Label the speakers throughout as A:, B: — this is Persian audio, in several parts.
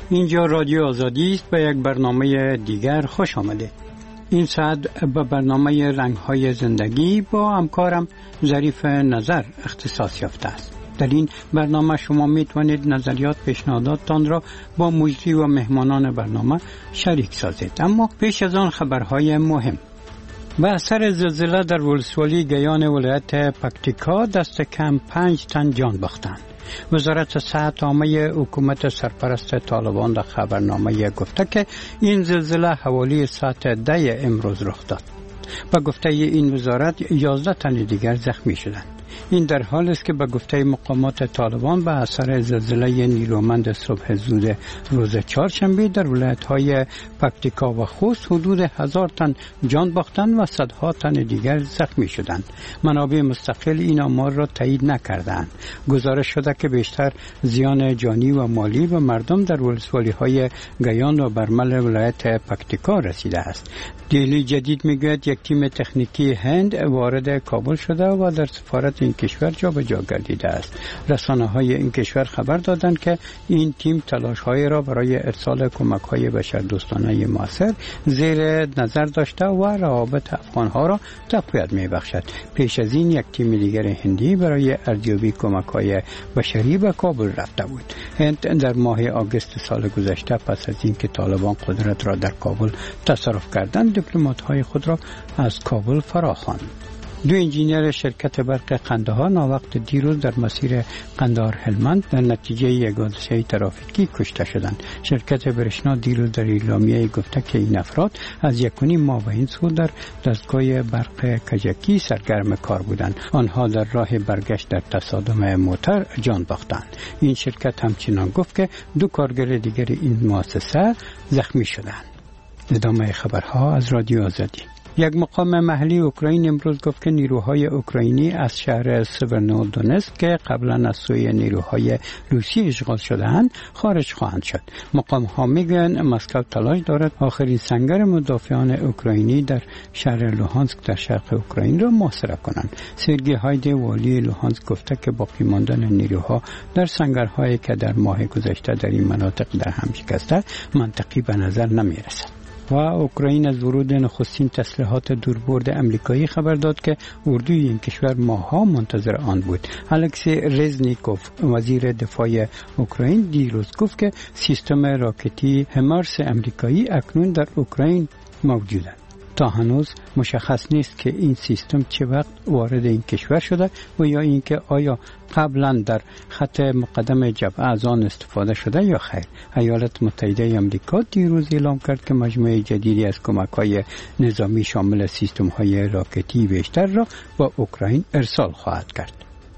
A: اینجا رادیو آزادی است. به یک برنامه دیگر خوش آمده. این ساعت به برنامه رنگ‌های زندگی با همکارم ظریف نظر اختصاص یافته است. در این برنامه شما میتوانید نظریات پیشنهاداتتان را با مجری و مهمانان برنامه شریک سازید. اما پیش از آن خبرهای مهم. به اثر زلزله در ولسوالی گیان ولایت پکتیکا دست کم 5 تن جان باختند. وزارت صحت عامه حکومت سرپرست طالبان در خبرنامه گفته که این زلزله حوالی ساعت 10 امروز رخ داد. به گفته این وزارت 11 تن دیگر زخمی شدند. این در حال است که به گفته مقامات طالبان به اثر زلزله نیرومند صبح زود روز چهارشنبه در ولایت‌های پکتیکا و خوست حدود 1000 تن جان باختند و صدها تن دیگر زخمی شدند. منابع مستقل این آمار را تایید نکردند. گزارش شده که بیشتر زیان جانی و مالی به مردم در ولسوالی‌های گیان و برمل ولایت پکتیکا رسیده است. دیلی جدید میگوید یک تیم تکنیکی هند وارد کابل شده و در سفارت این کشور جابجا گردیده است. رسانه‌های این کشور خبر دادند که این تیم تلاش‌های را برای ارسال کمک‌های بشردوستانه موثر زیر نظر داشته و روابط افغان‌ها را تقویت می‌بخشد. پیش از این یک تیم دیگر هندی برای ارزیابی کمک‌های بشری به کابل رفته بود. هند در ماه آگوست سال گذشته پس از اینکه طالبان قدرت را در کابل تصرف کردند، دیپلمات‌های خود را از کابل فراخواند. 2 انجینیر شرکت برق قندهار ناوقت دیروز در مسیر قندهار هلمند در نتیجه یک حادثه ترافیکی کشته شدند. شرکت برشنا دیروز در اعلامیه گفته که این افراد از 1.5 ماه به این سو در دستگاه برق کجکی سرگرم کار بودند. آنها در راه برگشت در تصادم موتور جان باختند. این شرکت همچنان گفت که 2 کارگر دیگر این مؤسسه زخمی شدند. ادامه خبرها از رادیو آزادی. یک مقام محلی اوکراین امروز گفت که نیروهای اوکراینی از شهر سورنودونتسک که قبلا از سوی نیروهای روسی اشغال شده‌اند خارج خواهند شد. مقام ها میگن مسکو تلاش دارد آخرین سنگر مدافعان اوکراینی در شهر لوهانسک در شرق اوکراین را محاصره کنند. سرگی هایده والی لوهانسک گفته که باقی ماندن نیروها در سنگرهایی که در ماه گذشته در این مناطق در هم شکسته منطقی به نظر نمیرسد. و اوکراین از ورود نخستین تسلیحات دوربرد امریکایی خبر داد که اردوی این کشور ماه‌ها منتظر آن بود. الکسی رزنیکوف وزیر دفاع اوکراین دیروز گفت که سیستم راکتی همارس امریکایی اکنون در اوکراین موجود است. تا هنوز مشخص نیست که این سیستم چه وقت وارد این کشور شده و یا اینکه آیا قبلا در خط مقدم جبهه از آن استفاده شده یا خیر. ایالات متحده آمریکا دیروز اعلام کرد که مجموعه جدیدی از کمک‌های نظامی شامل سیستم‌های راکتی بیشتر را با اوکراین ارسال خواهد کرد.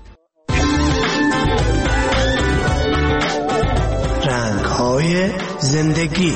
B: رنگ‌های زندگی.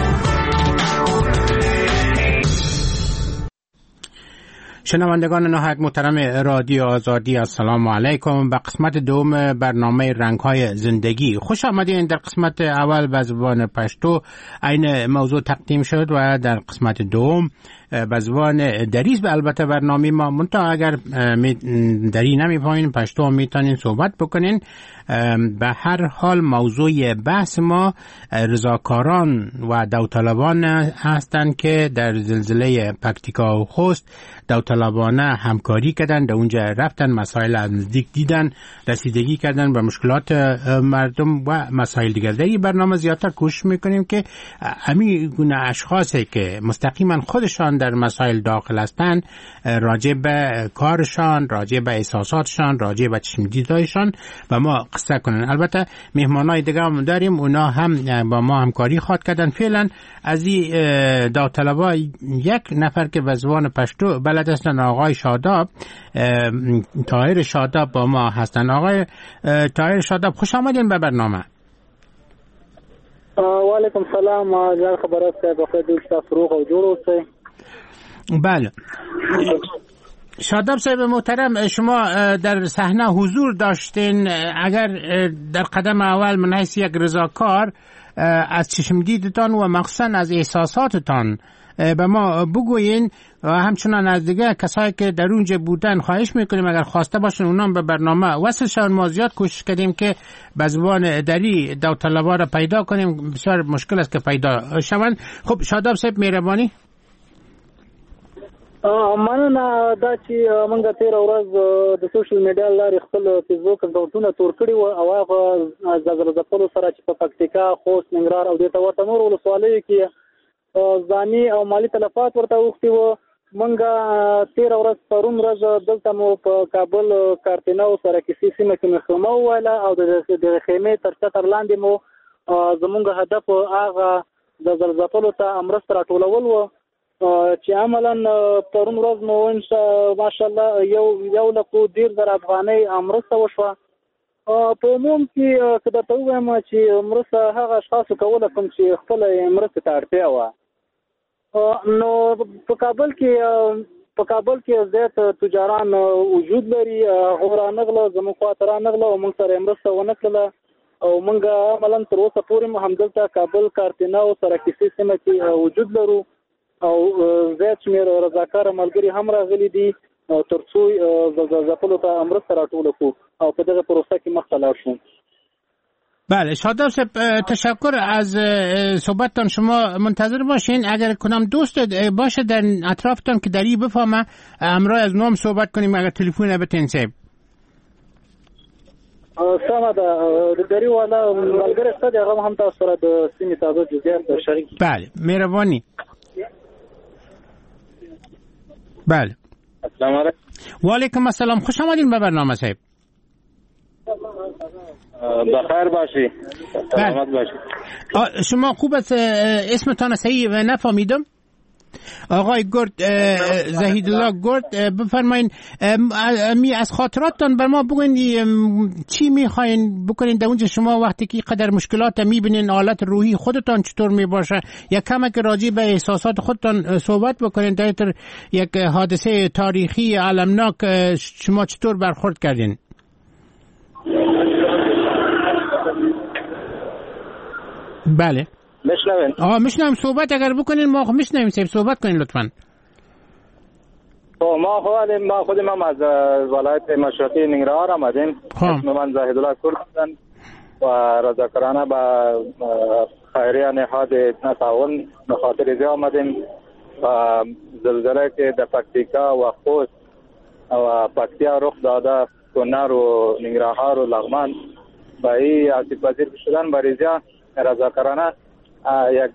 C: شنوندگان نهایت محترم رادیو آزادی، السلام علیکم. به قسمت دوم برنامه رنگ‌های زندگی خوش آمدین. در قسمت اول به زبان پشتو این موضوع تقدیم شد و در قسمت دوم به زبان دریز به البته برنامه ما منتها اگر دری نمی‌فهمین پشتو میتونین صحبت بکنین. به هر حال موضوع بحث ما رضاکاران و داوطلبان هستند که در زلزله پکتیکا و خوست داوطلبانه همکاری کردن، در اونجا رفتن، مسائل از نزدیک دیدن، رسیدگی کردن به مشکلات مردم و مسائل دیگر. در این برنامه زیادتر کوشش میکنیم که همین گونه اشخاصی که مستقیما خودشان در مسائل داخل هستند راجع به کارشان، راجع به احساساتشان، راجع به چشمدیدهایشان و ما قصه کنن. البته مهمانای دیگه هم داریم، اونا هم با ما همکاری خواهد کردن. فعلا از این داوطلبا یک نفر که به زبان پشتو بلد هستن آقای شاداب، طاهر شاداب با ما هستن. آقای طاهر شاداب خوش آمدین به برنامه.
D: و علیکم سلام. جار خبرات که بخیر دوستا فروغ و جور اوسئ.
C: بله شاداب صاحب محترم، شما در صحنه حضور داشتین. اگر در قدم اول من حیث یک رضاکار از چشمدیدتان و مخصوصا از احساساتتان به ما بگوین و همچنان از دیگه کسایی که در اونجا بودن خواهش میکنیم اگر خواسته باشن اونام به برنامه وصل شون. ما زیاد کوشش کردیم که به زبان دری داوطلبا را پیدا کنیم، بسیار مشکل است که پیدا شون. خب شاداب صاحب مهربانی.
D: مننه. دا چې موږ تیر ورځ د سوشل میډیا لارې خپل فیسبوک اکاونټونه تور کړي و او هغه زلزله ځپلو سره چې په پکتیکا، خوست، ننګرهار او دې ته ورته نور ولسوالیو کې ځاني او مالي تلفات ورته اوښتي وو. موږ تیر ورځ پرون ورځ دلته مو په کابل کارتینو سرکیسي سیمه کې مې خیمه وویله او د خیمې تر چتر لاندې مو زموږ هدف هغه د زلزله ځپلو ته مرسته راټولول وو چې عملاً پرون ورځ مو ماشاءالله یو لکو 10,000 افغانۍ مرسته وشوه. په عموم کې که درته ووایم چې مرسته هغه اشخاصو کوله کوم چې خپله مرستې ته اړتیا وه. نو په کابل کې زیات تجاران وجود لري، هغو رانغله، زموږ خواته رانغله او موږ سره مرسته ونه کړله او موږ عملاً تر اوسه پورې مو همدلته کابل کارتینو سرکیسي سیمه کې وجود لرو او زیات شمېر رضاکاره ملګري هم راغلي دي تر څو زلزله ځپلو ته مرسته راټوله کړو او په دغه پروسه کې مخته لاړ شو.
C: بله شاداب صاحب تشکر از صحبتتان. شما منتظر باشین اگر کنم دوست باشه در اطرافتان که دری بفهمه امرای از نام صحبت کنیم اگر تلفن بتین صاحب.
D: سمه ده د دری والا ملګری شته دی هغه هم تاسو سره د سیمې تازه جزئیات شریک.
C: بله مهربانی. بله
E: السلام علیکم.
C: و علیکم السلام. خوش آمدین به برنامه صاحب.
E: بخیر باشی. سلامت باشی.
C: شما خوب است اسمتان صحیح و نفهمیدم؟ آقای گرد زهیدالله گرد بفرمایید از خاطراتتان بر ما بگوین چی میخواین بکنین در اونجا شما وقتی که قدر مشکلات میبینین حالت روحی خودتان چطور میباشه یا کمک راجع به احساسات خودتان صحبت بکنین در یک حادثه تاریخی علمناک شما چطور برخورد کردین؟ بله میشنویم صحبت اگر بکنین ما میشنویم صحبت کنین لطفاً.
E: ما خودم از ولایت مشرقی ننگرهار آمدیم. اسم من زاهدالله کرد هستم و رضاکارانه با خیریه نهاد تعاون به خاطر زی آمدیم و زلزله که در پکتیکا و خوست و پکتیا رخ داده کنر و ننگرهار و لغمان با این آسیب پذیر شدن بریزیا رضاکارانه یک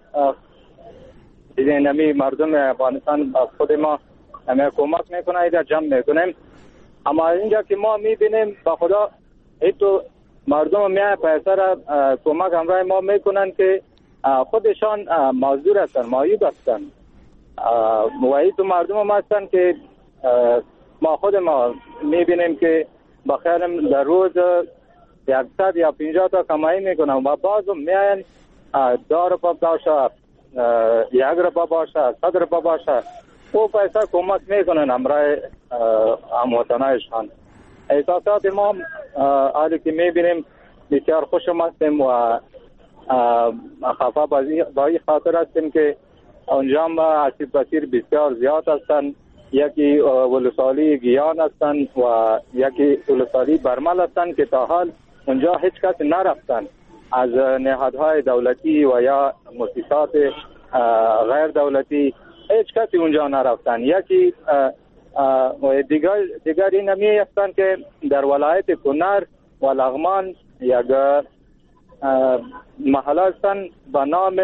E: نمی مردم افغانستان خود ما همه کمک میکنه ایده جمع میکنیم. اما اینجا که ما میبینیم با خدا ایتو مردم میای پیسه را کمک همراه ما میکنن که خودشان معذور هستن، معیوب هستن و ایتو مردم ما هستن که ما خود ما میبینیم که بخیرم در روز 100 یا 50 تا کمایی میکنن و بعضم میاین 2 روپا باشه، 1 روپا باشه، 100 روپا باشه او پیسه کمک میکنن همراه هموطنایشان. احساسات ما حالی که میبینیم بسیار خوشم هستیم و خفا با این خاطر هستیم که اونجا آسیب پذیر بسیار زیاد هستند. یکی ولسوالی گیان هستند و یکی ولسوالی برمل هستند که تا حال اونجا هیچ کس نرفتن از نهادهای دولتی و یا مؤسسات غیر دولتی، هیچ کسی اونجا نرفتن. یکی دیگری نمی هستند که در ولایت کنر و لغمان یک محله هستند به نام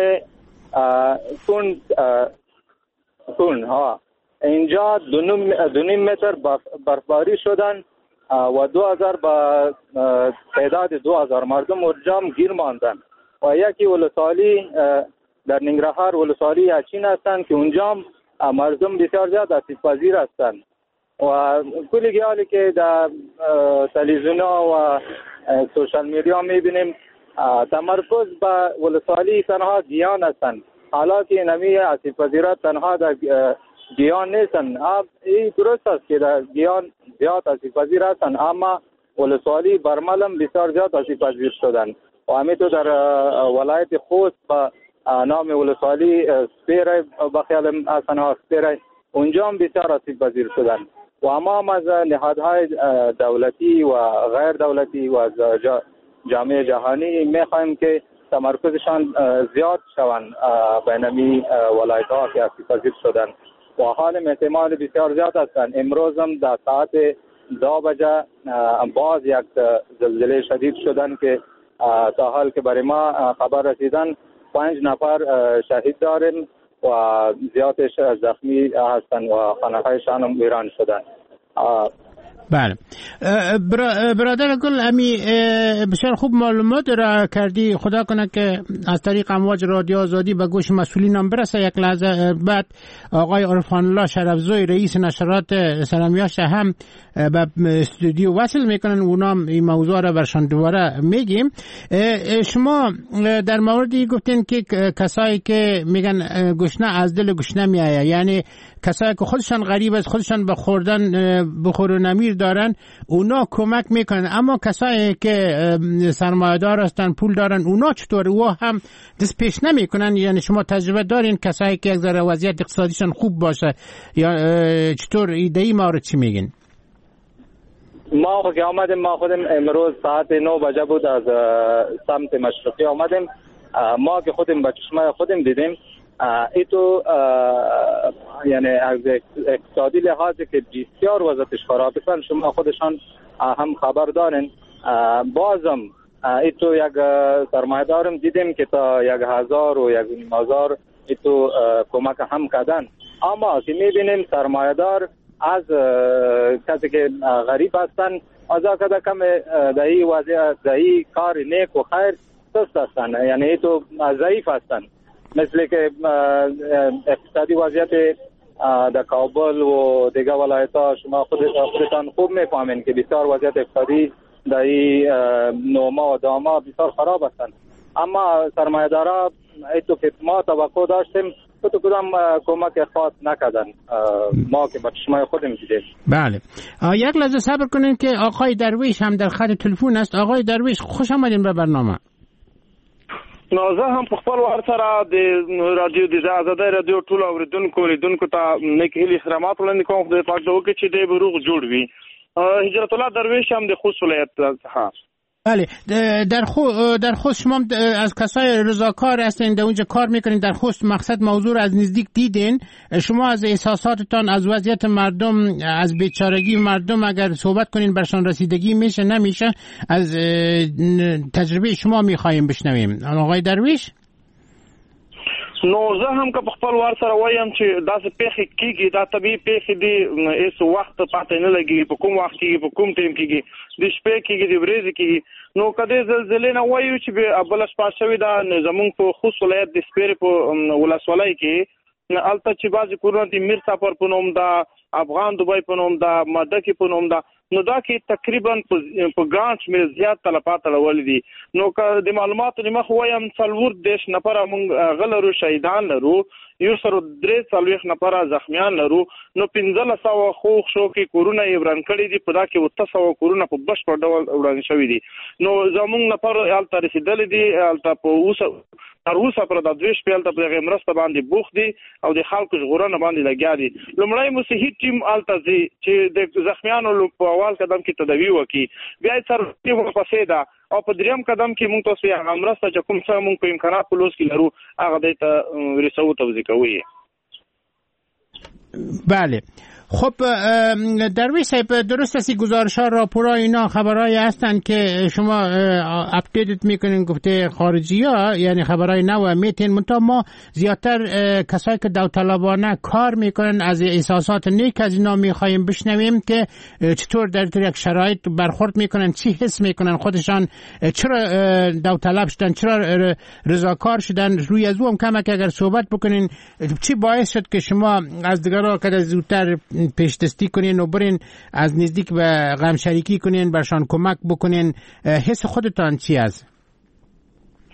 E: کون ها. اینجا 2.5 متر برفباری شدن و 2000 با تعداد 2000 مردم اونجا گیر ماندن. و یکی ولسوالی در ننگرهار ولسوالی اچین هستند که اونجا مردم بسیار زیاد آسیب پذیر هستند و کلی حالی که در تلویزیون و سوشال میدیا میبینیم تمرکز به ولسوالی تنها گیان هستند، حالا که نمی آسیب پذیرات تنها در گیان نیستند. این درست است که در گیان زیاد آسیب پذیر هستند اما ولسوالی برملم بسیار زیاد آسیب پذیر شدند و همینطور در ولایت خوست با نام ولسوالی سپیره بخیالم هستند ها سپیره اونجا هم بسیار آسیب پذیر شدن و اما هم از نهادهای دولتی و غیر دولتی و از جامعه جهانی میخوایم که تمرکزشان زیاد شوند بین می ولایت‌ها که آسیب پذیر شدن و حال احتمال بسیار زیاد هستند. امروز هم در ساعت 2 بجه باز یک زلزله شدید شدن که تا حال که برای ما خبر رسیدن 5 نفر شهید داریم و زیادش زخمی هستند و خانه‌هایشان هم ویران شدن.
C: بله برادر گل، امی بسیار خوب معلومات را کردی. خدا کنه که از طریق امواج رادیو آزادی به گوش مسئولین هم برسه. یک لحظه بعد آقای عرفان الله شرفزوی رئیس نشرات سلامیاش هم به استودیو وصل میکنن، اونا این موضوع را برشان دوباره میگیم. شما در موردی گفتین که کسایی که میگن گشنه از دل گشنه میآید، یعنی کسایی که خودشان غریب است، خودشان به خوردن بخور و نمیر دارن، اونا کمک میکنن، اما کسایی که سرمایه‌دار هستن، پول دارن، اونا چطور؟ اونا هم دست پیش نمیکنن؟ یعنی شما تجربه دارین کسایی که یک ذره وضعیت اقتصادیشان خوب باشه یا چطور؟ ایده ما رو چی میگین؟
E: ما که آمدیم، ما خودم امروز ساعت 9 بجه بود از سمت مشرقی آمدیم. ما که خودم به چشمه خودم دیدیم ایتو یعنی از اقتصادی لحاظی که بسیار وضعیتش خراب است. شما خودشان هم خبر دارین. بازم ایتو یک سرمایه دارم دیدیم که تا 1000 و 1500 ایتو کمک هم کردن، اما که میبینیم سرمایه دار از کسی که غریب هستن از کده کم دهی وضع دهی کار نیک و خیر سست هستن، یعنی ایتو ضعیف هستن. مثل که اقتصادی وضعیت در کابل و دیگه ولایت ها شما خودتان خوب میفهمین که بسیار وضعیت اقتصادی در این نوما و داما بسیار خراب هستند. اما سرمایه دارا ایتو که ما توقع داشتیم تو کدام کمک خاص نکردن، ما که با چشمای خودم دیدیم.
C: بله، یک لحظه صبر کنین که آقای درویش هم در خط تلفن است. آقای درویش خوش آمدین به برنامه.
F: نو زه هم په خپل وار سره د رادیو د آزادۍ رادیو ټول اوریدونکو ته نیک هیلې احترامات وړاندې کوم. خدای پاک دې وکړي چې دې به روغ جوړ وي. هجرت الله درویش هم د خوست ولایت څخه.
C: بله، در خوست شما از کسای رضاکار هستین، در اونجا کار میکنین در خوست. مقصد موضوع از نزدیک دیدین. شما از احساساتتان از وضعیت مردم، از بیچارگی مردم اگر صحبت کنین برشان رسیدگی میشه نمیشه؟ از تجربه شما میخوایم بشنویم. آقای درویش؟
F: نو زه هم که په خپل وار سره وایم چې داسې پیښې کیږي، دا طبیعي پیښې دي، هیڅ وخت پاتې نه لګي، په کوم وخت کیږي، په کوم ټیم کیږي، د شپې کیږي، د ورځې کیږي. نو کده زلزلې نه وایو چې بل شپه شوی دا زمونږ په خوست ولایت د سپیرې په ولسوالۍ کې البته چې بعضې کورونه د میر سفر په نوم دا، افغان دوبۍ په نوم دا، مدکې په نوم دا، نو دا کې تقریبا په ګڼ شمېر زیات تلفات اړولي دي. نو که د معلوماتو نه مخ وایم 40 نفره موږ هغه لرو، شهیدان لرو، 143 نفره زخمیان لرو. نو 1500 خوښ شو کې کورونه یې وران کړي دي، په دا کې 700 کورونه په بشپړ ډول وران شوي دي. نو زموږ نفر هلته رسېدلي دي، هلته په تر اوسه پر د دوی شپې هلته په هغې مرسته باندې بوخت دي او د خلکو ژغورنه باندې لګیا دي. لومړی موسیحي ټیم هلته ځي چې د زخمیانو په اول قدم کې تداوي وکړي، بیا یې څرګندي ورپسې ده او په دریم قدم کې موږ تاسو هغه مرسته چې کوم څه موږ په امکانات په لوس کې لرو هغه دی ته رسوو توضیح کوي.
C: بله، خب درویش صاحب، درست است گزارش‌ها، راپورها، اینا خبرهایی هستند که شما اپدیت میکنین، گفته خارجی‌ها، یعنی خبرهای نو میتین. منتها ما زیادتر کسایی که داوطلبانه کار میکنن از احساسات نیک از اینا میخوایم بشنویم که چطور در یک شرایط برخورد میکنن، چی حس میکنن خودشان، چرا داوطلب شدن، چرا رضاکار شدن. روی از او هم کمک اگر صحبت بکنین، چی باعث شد که شما از دیگرها که زودتر پیش دستی کنین و برین از نزدیک به غم شریکی کنین، برشان کمک بکنین؟ حس خودتان چی است؟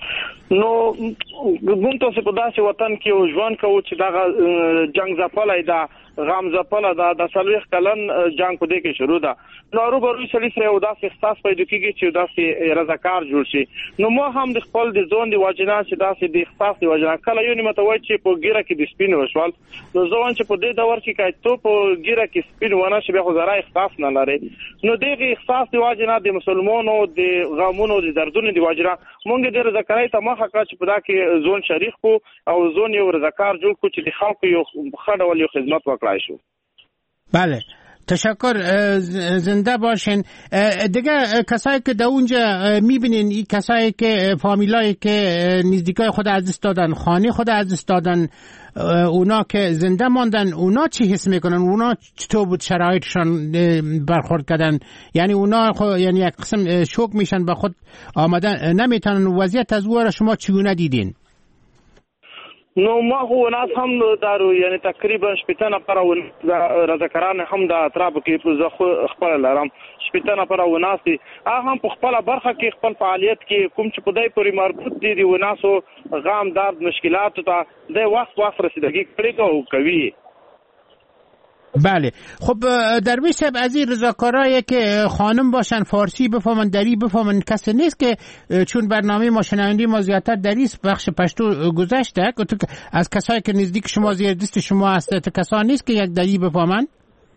F: نو موږ ته په داسې وطن کې ژوند کوو چې دا جنگ ځپلای دا غم ځپله دا د 40 کلن جنگ په دې کې شروع ده. نو روبرو سړي سره یو داسې احساس پیدا کیږي چې داسې رضاکار جوړ شي. نو مو هم د خپل د ځون دی واجنان چې داسې د احساس دی واجنان کله یو نیمه ته وای چې په ګیره کې د سپین وشول. نو ځوان چې په دې دور کې کای ته په ګیره کې سپین ونه شي به زرا احساس نه لري. نو دغه احساس دی واجنان د مسلمانانو د غمونو د دردونو دی واجنان مونږ د رضاکارۍ ته مخه کړ چې په دا کې ځون شریک کو او ځون یو رضاکار جوړ کو چې د خلکو یو خړ ول یو خدمت وکړای شو.
C: بله تشکر، زنده باشین. دیگه کسایی که در اونجا میبینین این کسایی که فامیلایی که نزدیکای خود از دست دادن، خانه خود از دست دادن، اونا که زنده ماندن، اونا چی حس میکنن؟ اونا چطور بود شرایطشان برخورد کردن؟ یعنی اونا یعنی یک قسم شوک میشن به خود آمدن نمیتونن. وضعیت از او را شما چگونه دیدین؟
F: نو ما هو ناس هم دارو یعنی تقریبا شپږ نفر رضاکاران هم د اطراف کې په خپل لارم شپږ نفر وناسي هم په خپل برخه کې خپل فعالیت کې کوم چې په دای پورې مربوط دي وناسو غام درد مشکلات ته د وخت رسیدګي کړي کوي.
C: بله خب درویش صاحب از این رضاکارایی که خانم باشن فارسی بفهمن دری بفهمن کسی نیست که چون برنامه ما شنوندی ما زیادتر دری بخش پشتو گذاشته از کسایی که نزدیک شما زیر دست شما هست کسا نیست که یک دری بفهمن؟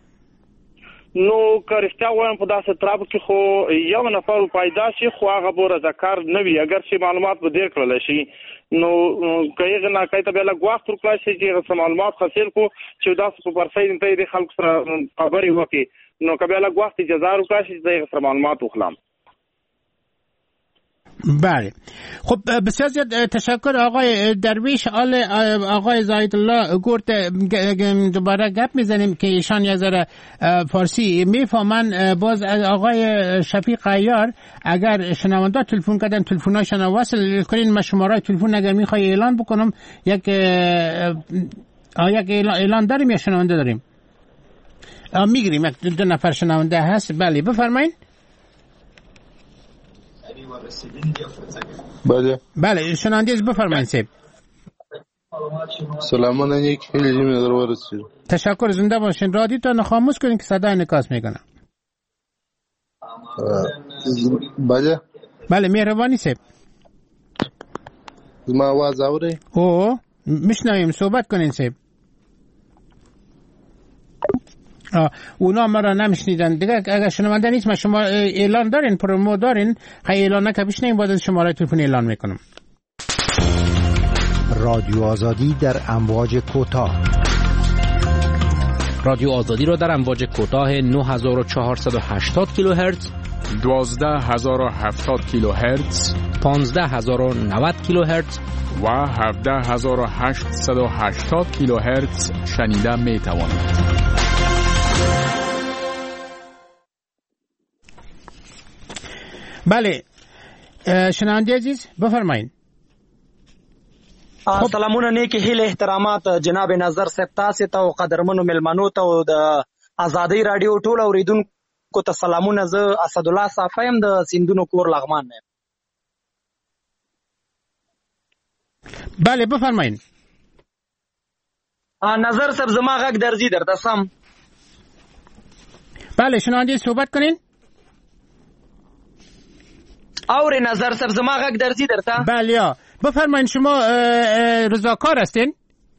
F: نو کارشتیا وایم په داسې تراب کې خو یو نفر پیدا شي خو هغه به رضاکار نه وي اگر چې معلومات به ډیر کړل شي. نو کایغه نه کایته بل غواخت ورکړای شي چې معلومات حاصل کو چې داسې په پرسای ته د خلکو سره خبري وکړي. نو کبه غواخت اجازه ورکړای شي چې سره معلومات وخلام.
C: بله خب بسیار زیاد تشکر آقای درویش. آقای زاهد الله گفت دوباره گپ میزنیم که ایشان یک ذره فارسی میفهمن. باز آقای شفیق عیار اگر شنونده تلفن کردن تلفناشون وصل کنین. من شماره تلفن اگر میخوای اعلان بکنم یک اعلان داریم یا شنونده داریم؟ میگیریم یک دو نفر شنونده هست. بله بفرمایید. بله شنونده بفرمایید سیب.
G: سلامان یک خیلی در ورسید.
C: تشکر، زنده باشین. رادیو تا خاموش کنین که صدا انعکاس میکنه. بله مهربانی سیب.
G: ما آواز آوری؟
C: میشنویم، صحبت کنین سیب. اونا ما را نمیشنیدن دیگه. اگر شنونده نیست ما شما اعلان دارین پرومو دارین خیلی اعلان نکبیش نیم باید شماره تلفن اعلان میکنم.
H: رادیو آزادی در امواج کوتاه.
I: رادیو آزادی را در امواج کوتاه 9480 کیلوهرتز،
J: 12070 کیلوهرتز،
I: 15090 کیلوهرتز
J: و 17880 کیلوهرتز شنیده می توانید.
C: بله شنونده عزیز بفرمایید.
K: سلامونه نیکی هیله احترامات جناب نظر صاحب تاسو ته او قدرمنو ملمنو ته او د آزادۍ رادیو ټول اوریدونکو ته سلامونه. زه اسد الله صافیم د سیندونو کور لغمان نه.
C: بله بفرمایید.
K: نظر صاحب زما غږ درځي درته سم؟
C: بله شنونده صحبت کنین.
K: اور نظر صاحب زما غږ درځي درته؟
C: بله یا بفرمایید. شما رضاکار هستین؟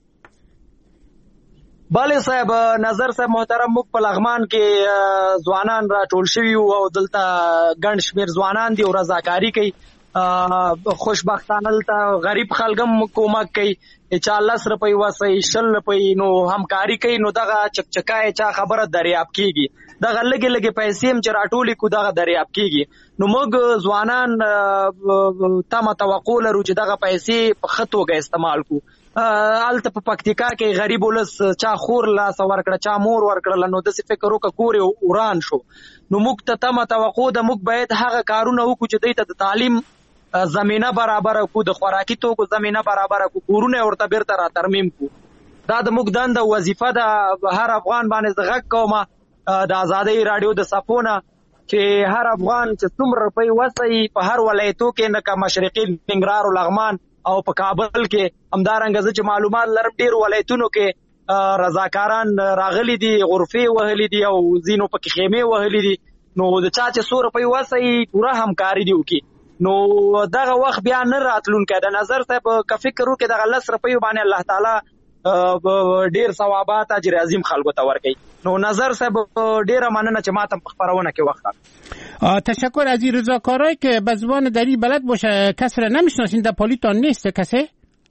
K: بله صاحب نظر صاحب محترم موږ په لغمان کې ځوانان را ټول شوي او دلته ګڼ شمېر ځوانان دي او رضاکاري کوي. خوشبختانه دلته غریب خلک هم کومک کوي. چا 10 روپۍ وسوي 20 روپۍ نو همکاري کوي. نو دغه چکچکای چا خبره دریاب کیږي. دغه لګي پیسې هم چې راټولې کو دغه دریاب کیږي. نو موږ ځوانان تمه توقع لرو چې دغه پیسې په ښه توګه استعمال کو. هلته په پکتیکا کې غریب ولس چا خور لاس ورکړه چا مور ورکړله نو داسې فکر وکړه کور یې وران شو. نو موږ ته تمه توقع ده موږ باید هغه کارونه وکړو چې دوی ته د تعلیم زمینه برابر کو، د خوراکي توکو زمینه برابر کو، کورونه ورته بیرته را ترمیم کو. دا د موږ دنده وظیفه ده. هر افغان باندې زه غږ کوم د آزادۍ رادیو د صفونه چې هر افغان چې څومره روپۍ وسي په هر ولایتو کې لکه مشرقي ننګرهار او لغمان او په کابل کې همدارنګه چې معلومات لرم ډیر ولایتونو کې رضاکاران راغلي دي غرفې وهلي دي او زینو پکې خیمه وهلي دي نو د چا چې 100 روپۍ وسي پوره همکاري دی وکي نو دغه وخت بیا نه راتلون کې د نظر صاحب کا فکر وکړي دغه 10 روپۍ باندې الله تعالی ډیر ثوابات اجر عظیم خلکو ته ورکړي نو نظر صاحب ډیره مننه چې ماته په خبرونه کې وخت
C: تشکر از این رضاکارایی که به زبان دری بلد باشه کسی را نمیشناسین در پالیتان نیست کسی؟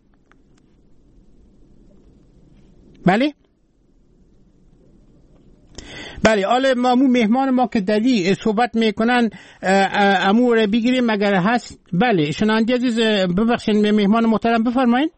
C: بله؟ بله حالا مامو مهمان ما که دلی صحبت میکنن امور بگیریم اگر هست بله شنونده عزیز ببخشین مهمان محترم بفرمایید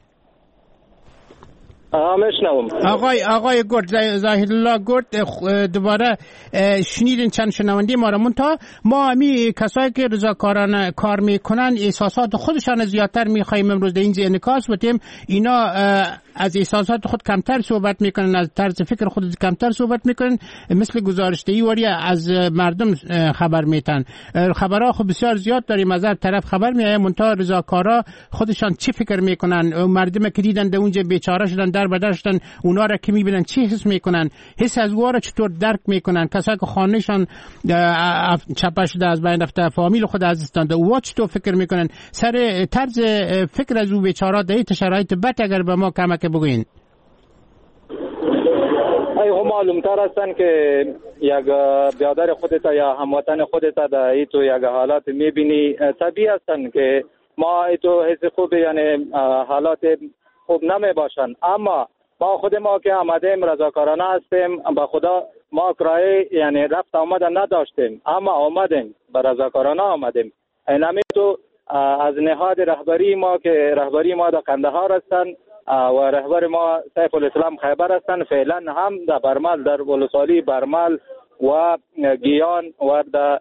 E: میشنوم
C: آقای گرد زاهدالله گرد دوباره شنیدین چند شنونده ما را منتها ما همی کسایی که رضاکارانه کار میکنن احساسات خودشان زیادتر میخوایم امروز در اینجا انعکاس بدیم اینا از احساسات خود کمتر صحبت میکنن از طرز فکر خود کمتر صحبت میکنن مثل گزارشدهی وری از مردم خبر میتن خبرها خب بسیار زیاد داریم از هر طرف خبر میایه منتها رضاکارا خودشان چی فکر میکنن مردم که دیدن در اونجا بیچاره شدن در بدر شدن اونا را که میبینن چی حس میکنن حس از وارا چطور درک میکنن کسایی که خانهشان چپه شده از بین رفته فامیل خود از دستند او چطور فکر میکنن سر طرز فکر از او بیچاره در شرایط بد اگر به ما کمک بگوین
E: ای معلوم تر هستن که یک برادر خودت یا هموطن خودت در ایتو یک حالات میبینی طبیعی هستن که ما ایتو حس خوب یعنی حالات خوب نمی باشن اما ما خود ما که آمدیم رضاکارانه هستیم به خدا ما کرایه یعنی رفت آمده نداشتیم اما آمدیم به رضاکارانه آمدیم اینمی تو از نهاد رهبری ما که رهبری ما در قندهار هستن و رهبر ما سیف الاسلام خیبر هستن فعلا هم در برمل در ولسوالی برمل و گیان و در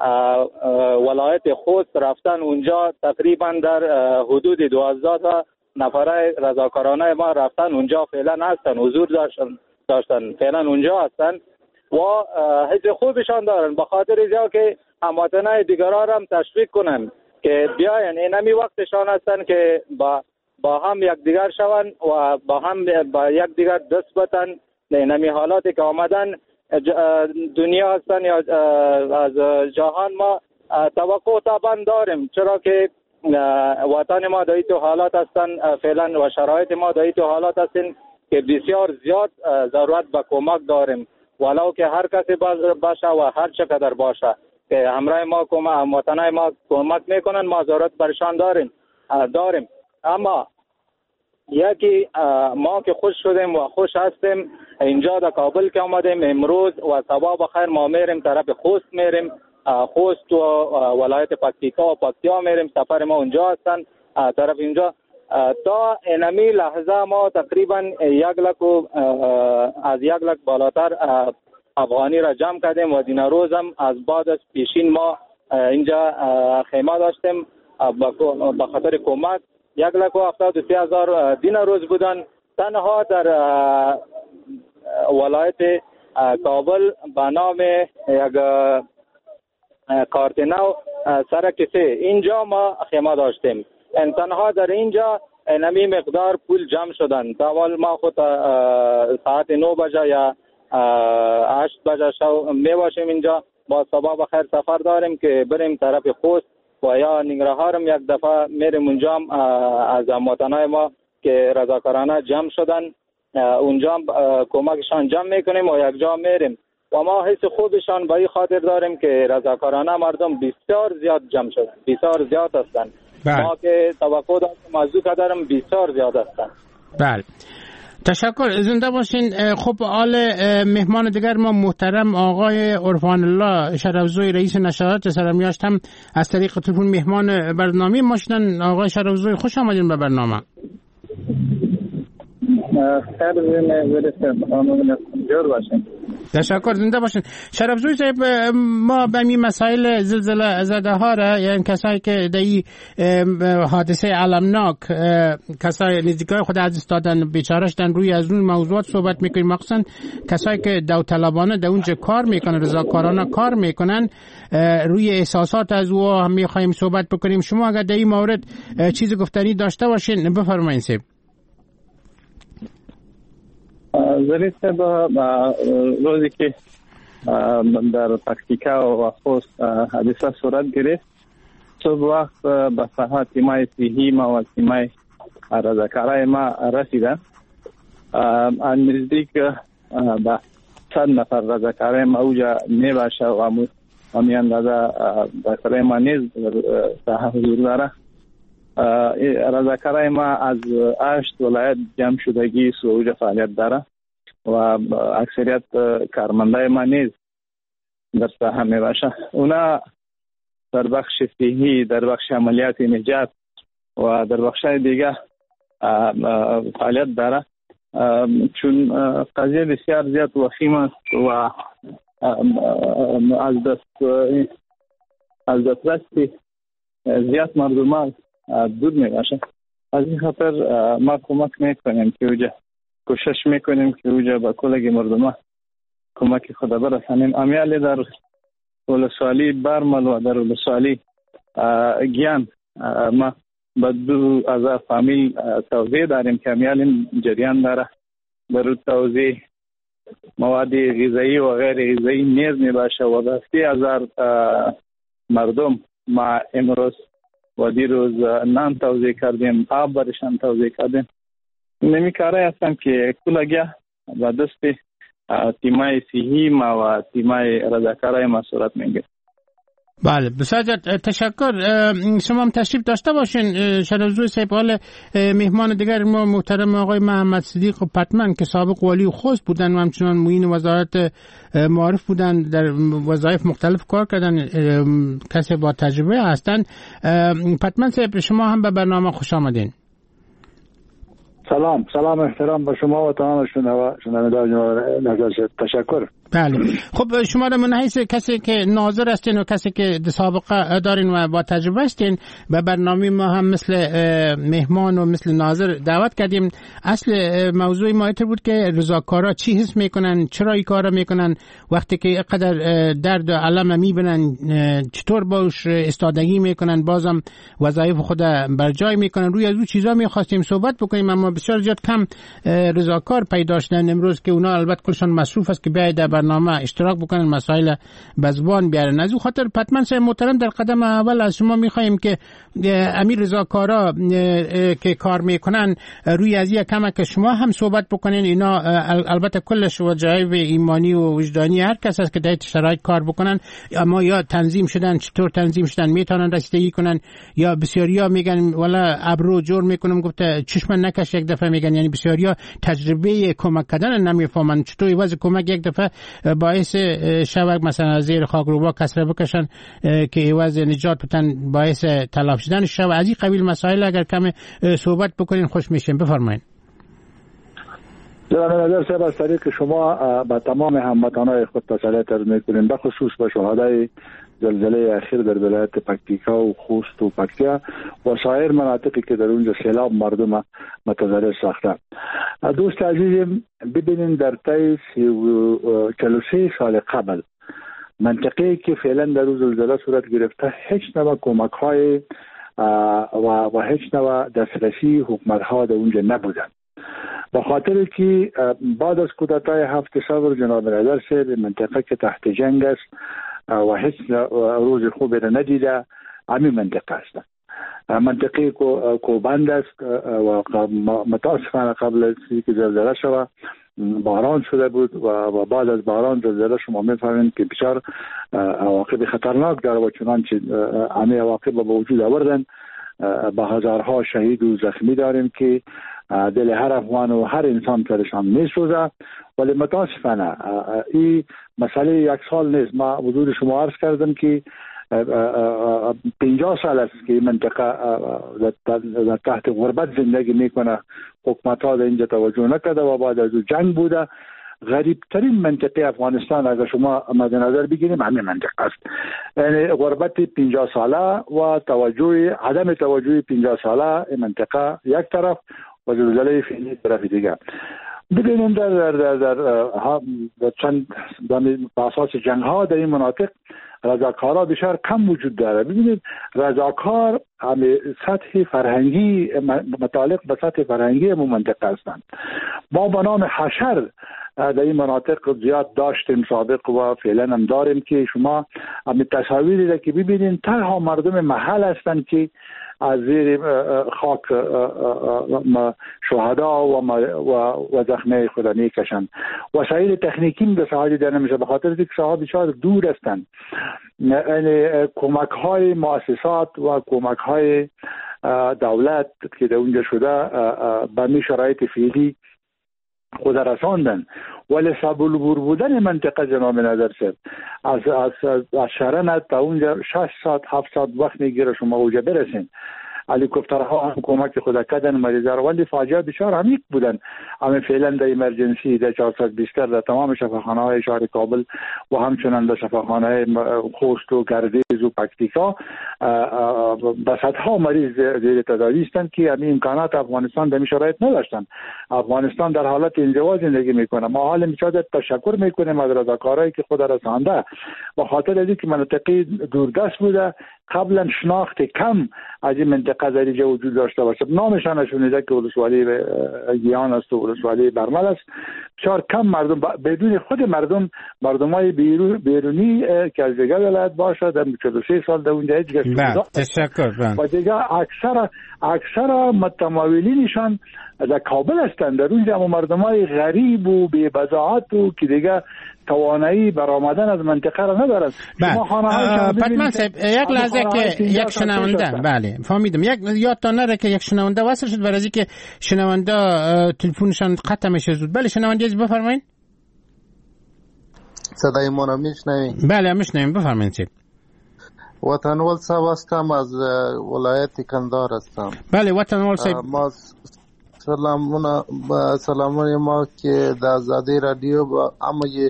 E: ولایت خوست رفتن اونجا تقریبا در حدود 12 نفره رضاکارانه ما رفتن اونجا فعلا هستن حضور داشتن فعلا اونجا هستن و حس خوبشان دارن به خاطر اینجا که هموطنای دیگران هم تشویق کنن که بیاین اینمی وقتشان هستن که با هم یکدیگر شون و با هم با یکدیگر دست بتن اینمی حالاتی که آمدن دنیا هستن یا از جهان ما توقع طبعا داریم چرا که وطن ما در تو حالات هستن فعلا و شرایط ما در تو حالات هستن که بسیار زیاد ضرورت به کمک داریم ولو که هر کسی باشه و هر چقدر باشه که همراه ما وطنای ما کمک میکنن ما ضرورت برشان داریم اما یکی ما که خوش شدیم و خوش هستیم اینجا در کابل که آمدیم امروز و صبح بخیر ما میریم طرف خوست میریم خوست و ولایت پکتیکا و پکتیا میریم سفر ما اونجا هستن طرف اینجا تا اینمی لحظه ما تقریبا 1 لک از 1 لک بالاتر افغانی را جمع کردیم و دین روز هم از بعد از پیشین ما اینجا خیمه داشتیم به خاطر کمک 1,73,000 دین روز بودن تنها در ولایت کابل به نام یک کارتنو سرکسه اینجا ما خیمه داشتیم تنها در اینجا نمی مقدار پول جمع شدن تاول ما خود ساعت 9 بجه یا 8 بجه شو می باشیم اینجا با صبح بخیر سفر داریم که بریم طرف خوست و یا ننگرهار هم یک دفعه میریم اونجا از هموطنای ما که رضاکارانه جمع شدن اونجا کمکشان جمع میکنیم و یک جا میریم و ما حس خوبشان به این خاطر داریم که رضاکارانه مردم بسیار زیاد جمع شدن بسیار زیاد هستند ما که توقع داشتیم از او قدرم بسیار زیاد هستند
C: بله تشکر زنده باشین. خب آل مهمان دیگر ما محترم آقای عرفان الله شرفزوی رئیس نشریات سرمیاشت هم از طریق تلفن مهمان برنامه ما شدن. آقای شرفزوی خوش آمدین به برنامه.
L: خیر جور باشین.
C: تشکر، زنده باشین. شرفزوی صاحب، ما به این مسائل زلزله زده ها را، یعنی کسایی که در این حادثه علمناک کسای نزدیکای خود از استادن بیچارش دن روی از اون موضوعات صحبت میکنیم، مخصوصا کسایی که داوطلبانه در اونجا کار میکنن، رضاکارانه کار میکنن، روی احساسات از او هم میخوایم صحبت بکنیم. شما اگر در این مورد چیز گفتنی داشته باشین بفرمایید صاحب.
E: ظریف صاحب، روزی که در پکتیکا و خوست حادثه صورت گرفت، صبح وقت به ساحه تیمای سیهی ما و تیمای رضاکارای ما رسیدن. نزدیک به 100 نفر رضاکارای ما اوجا میباشه و همی اندازه رضاکارای ما نیز ساحه حضور داره. رضاکارای ما از 8 ولایت جمع شدگی اوجا فعالیت داره و اکثریت کارمندای ما نیز در ساحه میباشه. اونا در بخش صحی، در بخش عملیات نجات و در بخش دیگه فعالیت داره، چون قضیه بسیار زیاد وخیم است و از دسترسی زیاد مردم دور میباشه. از این خاطر ما کمک میکنیم که اوجا کوشش میکنیم که اوجا با کلگی مردم کمک خود برسانیم. امیالی در ولسوالی برمل و در ولسوالی گیان ما با 2000 فامیل توزیع داریم که امیال جریان داره. در توزیع مواد غذایی و غیر غذایی نیز میباشه و با 30,000 مردم ما امروز و دیروز نان توزیع کردیم، آب برشان توزیع کردیم. نمی کاره هستم که کلگه و دست تیمای صحی ما و تیمای رضاکارای ما صورت میگیره.
C: بله، بسیار تشکر. شما هم تشریف داشته باشین. شرفزوی صاحب، حال مهمان دیگر ما محترم آقای محمد صدیق پتمن که سابق والی خوست بودن و همچنان معین وزارت معارف بودن، در وظایف مختلف کار کردن، کسی با تجربه هستن. پتمن صاحب، شما هم به برنامه خوش آمدین.
L: سلام احترام به شما و تمام شنوندگان نظر تشکر.
C: بله، خب شما را من حیث کسی که ناظر هستین و کسی که سابقه دارین و با تجربه هستین به برنامه ما هم مثل مهمان و مثل ناظر دعوت کردیم. اصل موضوع ما اینطور بود که رضاکارا چی حس میکنن، چرا این کارا میکنن، وقتی که اینقدر درد و علم میبینن چطور باش استادگی میکنن، بازم وظایف خود بر جای میکنن. روی از اون چیزا میخواستیم صحبت بکنیم، اما بسیار زیاد کم رضاکار پیدا شدن امروز که اونا البته کلشان مصروف است که بیاید در برنامه اشتراک بکنن، مسائل به زبان بیارن. از اون خاطر پتمن صاحب محترم، در قدم اول از شما میخوایم که امیر رضاکارا که کار میکنن روی از یک کم که شما هم صحبت بکنین. اینا البته کلش وظایف ایمانی و وجدانی هر کس است که در شرایط کار بکنن، اما یا تنظیم شدن، چطور تنظیم شدن میتونن رسیدگی کنن، یا بسیاریا میگن والا ابرو جور میکنم گفته چشم نکش یک دفعه میگن، یعنی بسیاریا تجربه کمک کردن نمیفهمن. چطور واسه کمک یک دفعه باعث شوک مثلا زیر خاکروبا کسره بکشن که ایواز نجات بتن، باعث تلف شدن شو. از این قبیل مسائل اگر کم صحبت بکنین خوش میشیم. بفرمایید.
L: جناب نظر صاحب، از طریق شما با تمام هموطنان خود تسلیت عرض میکنیم، به خصوص به شهدای زلزله اخیر در ولایت پکتیکا و خوست و پکتیا و سایر مناطقی که در اونجا سیلاب مردم متضرر ساختن. دوست عزیزم، ببینید در طی 43 سال قبل منطقه‌ای که فعلا در اون زلزله صورت گرفته هیچ نوع کمک‌های و هیچ نوع دسترسی حکومت‌ها در اونجا نبودن. به خاطر که بعد از کودتای 7 صبر جناب نظر صاحب منطقه که تحت جنگ است و هیچ روز خوبی را ندیده، همین منطقه است. منطقه کوبند است و متاسفانه قبل از اینکه زلزله شود باران شده بود و بعد از باران زلزله شما میفهمید که بسیار عواقب خطرناک داره و چنانچه همه عواقب به وجود آوردن. با هزارها شهید و زخمی داریم که دل هر افغان و هر انسان پرشان میسوزه، ولی متاسفانه این مسئله یک سال نیست. ما حضور شما عرض کردم که 50 سال است که منطقه در تحت غربت زندگی میکنه. حکومت ها در اینجا توجه نکرده و بعد از جنگ بوده غریب ترین منطقه افغانستان اگر شما مد نظر بگیریم همین منطقه است. یعنی غربت 50 ساله و عدم توجه 50 ساله این منطقه یک طرف و زلزله فعلی طرف دیگه. ببینیم در چند اساس جنگ ها در این مناطق رضاکارها بسیار کم وجود داره. ببینید رضاکار سطح فرهنگی متعلق به سطح فرهنگی منطقه هستند. ما به نام حشر در این مناطق زیاد داشتیم سابق و فعلا هم داریم که شما تصاویری را که ببینید تنها مردم محل هستند که از زیر خاک شهدا و زخمی خود میکشند. وسایل تکنیکی به ساحل در نمیشه به خاطر اینکه ساحل بسیار دور هستند. یعنی کمک های مؤسسات و کمک های دولت که در اونجا شده به می شرایط فعلی خود رساندن، ولی سبولبور بودن منطقه جناب نظر سر از شرن تا اونجا 6 ساعت 7 ساعت وقت میگیره شما اونجا برسین. هلیکوپترها هم کمک خود کردن مریضا رو، ولی فاجعه بسیار عمیق بودن. همین فعلا در ایمرجنسی در 420 در تمام شفاخانه های شهر کابل و همچنان در شفاخانه خوست و گردیز و پکتیکا به صدها مریض زیر تداوی هستند که همین امکانات افغانستان در شرایط نداشتن. افغانستان در حالت انزوا زندگی میکنه. ما حال میشد تشکر میکنیم از رضاکارایی که خود رسانده، به خاطر از اینکه مناطقی دوردست بوده قبلا شناخت کم از این منطقه در اینجا وجود داشته باشه. نامشان شنیده که ولسوالی گیان است و ولسوالی برمل است. بسیار کم مردم بدون خود مردمای بیرونی که از دیگه ولایت باشه در 43 سال در اونجا هیچ کس
C: تشکر
L: و دیگه اکثر متمولینشان در کابل هستند. در اونجا مردمای غریب و بی بضاعت و که دیگه توانایی برآمدن از منطقه را ندارند.
C: پتمن صاحب یک لحظه که یک شنونده بله فهمیدم یادتان نره که یک شنونده وصل شد برای اینکه شنونده تلفنشان قطع میشه زود. بله شنونده بفرمایید.
G: صدای ما رو میشنوید؟
C: بله میشنویم بفرمایید.
G: وطنوال صاحب هستم از ولایت کندهار هستم.
C: بله وطنوال صاحب
G: ما سلامون ما که در آزادی رادیو با اموی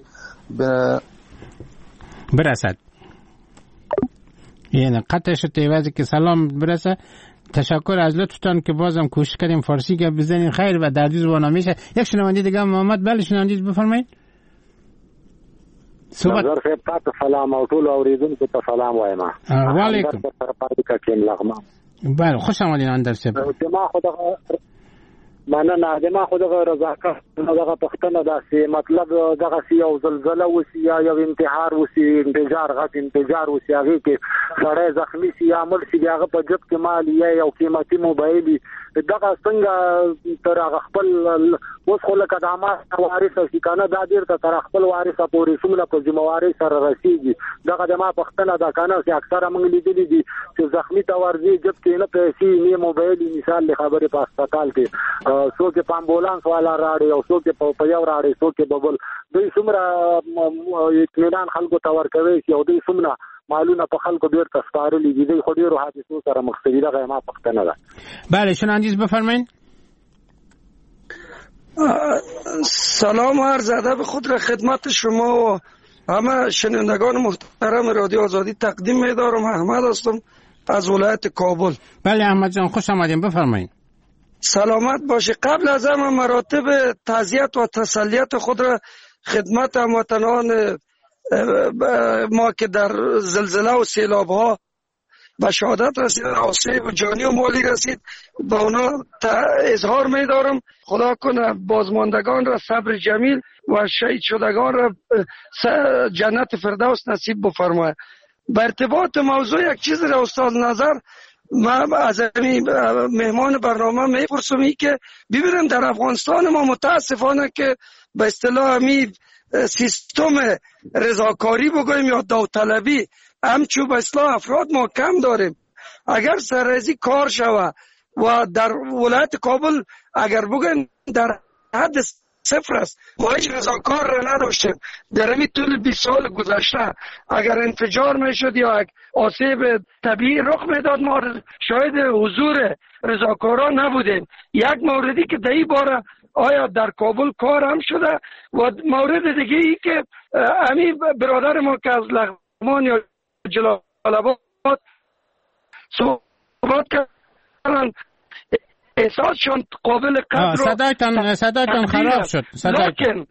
C: برسد یعنی قطع شد ایوازی که سلام برسه. تشکر از لطفتان که بازم کوشش کردیم فارسی که بزنین خیر و در دیز میشه. یک شنونده دیگه محمد. بله شنونده بفرمایید.
M: نظر خیب تا سلام او ټول اوریدونکو ته سلام وایم.
C: و علیکم. بله خوش آمدین اندر صاحب.
M: ما خود مننه دما خو دغه رضاکار دغه پښتنه داسې مطلب دغه یو زلزله وسی یا یو انتحار وسی غټ انتظار وسی هغه کې سړی زخمی سی یا مړ سی هغه په جب کې مال یا یو قیمتي موبایل دغه څنګه تر هغه خپل اوس خو له قدامات وارث شي کنه دا ډیر تر خپل وارثه پورې څومره په ذمہواری سره رسیږي. دغه د ما پښتنه دا کنه چې اکثره موږ لیدلې دي چې زخمی ته ورځي جب کې نه پیسې نه موبایل مثال خبره په هسپتال کې څوک په امبولانس والا راړي او څوک په یو راړي څوک په بل دوی څومره اطمینان خلکو ته ورکوي چې او دوی څومره مالونه په خلکو ډیر تسپارلي دي. دوی خو ډیرو حادثو سره مخ دي. دغه ما پښتنه ده.
C: بله شنوندگی بفرمایید.
N: سلام و عرض ادب خود را خدمت شما و همه شنوندگان محترم رادیو آزادی تقدیم می‌دارم. احمد هستم از ولایت کابل.
C: بله احمد جان خوش آمدین بفرمایید.
N: سلامت باشه. قبل از همه مراتب تعزیت و تسلیت خود را خدمت هموطنان ما که در زلزله و سیلاب ها و شهادت رسید، آسیب جانی و مالی رسید، با اونا اظهار می دارم. خدا کنه بازماندگان را صبر جمیل و شهید شدگان را جنت فردوس نصیب بفرماید. به ارتباط موضوع یک چیز را استاد نظر من از مهمان برنامه میپرسم ای که ببینم در افغانستان ما متاسفانه که به اصطلاح سیستم رضاکاری بگویم یا داوطلبی همچون به اصطلاح افراد ما کم داریم. اگر سررسی کار شوه و در ولایت کابل اگر بگویم در حد صفر است، ما هیچ رضاکار را نداشتیم. در همین طول 20 سال گذشته اگر انفجار میشد یا آسیب طبیعی رخ میداد ما شاید حضور رضاکاران نبودیم. یک موردی که در این باره آیا در کابل کار هم شده؟ و مورد دیگه ای که امی برادر ما که از لغمان یا جلال آباد صحبت کردن احساسشون قابل قدر
C: صدایتان خراب شد.
N: لکن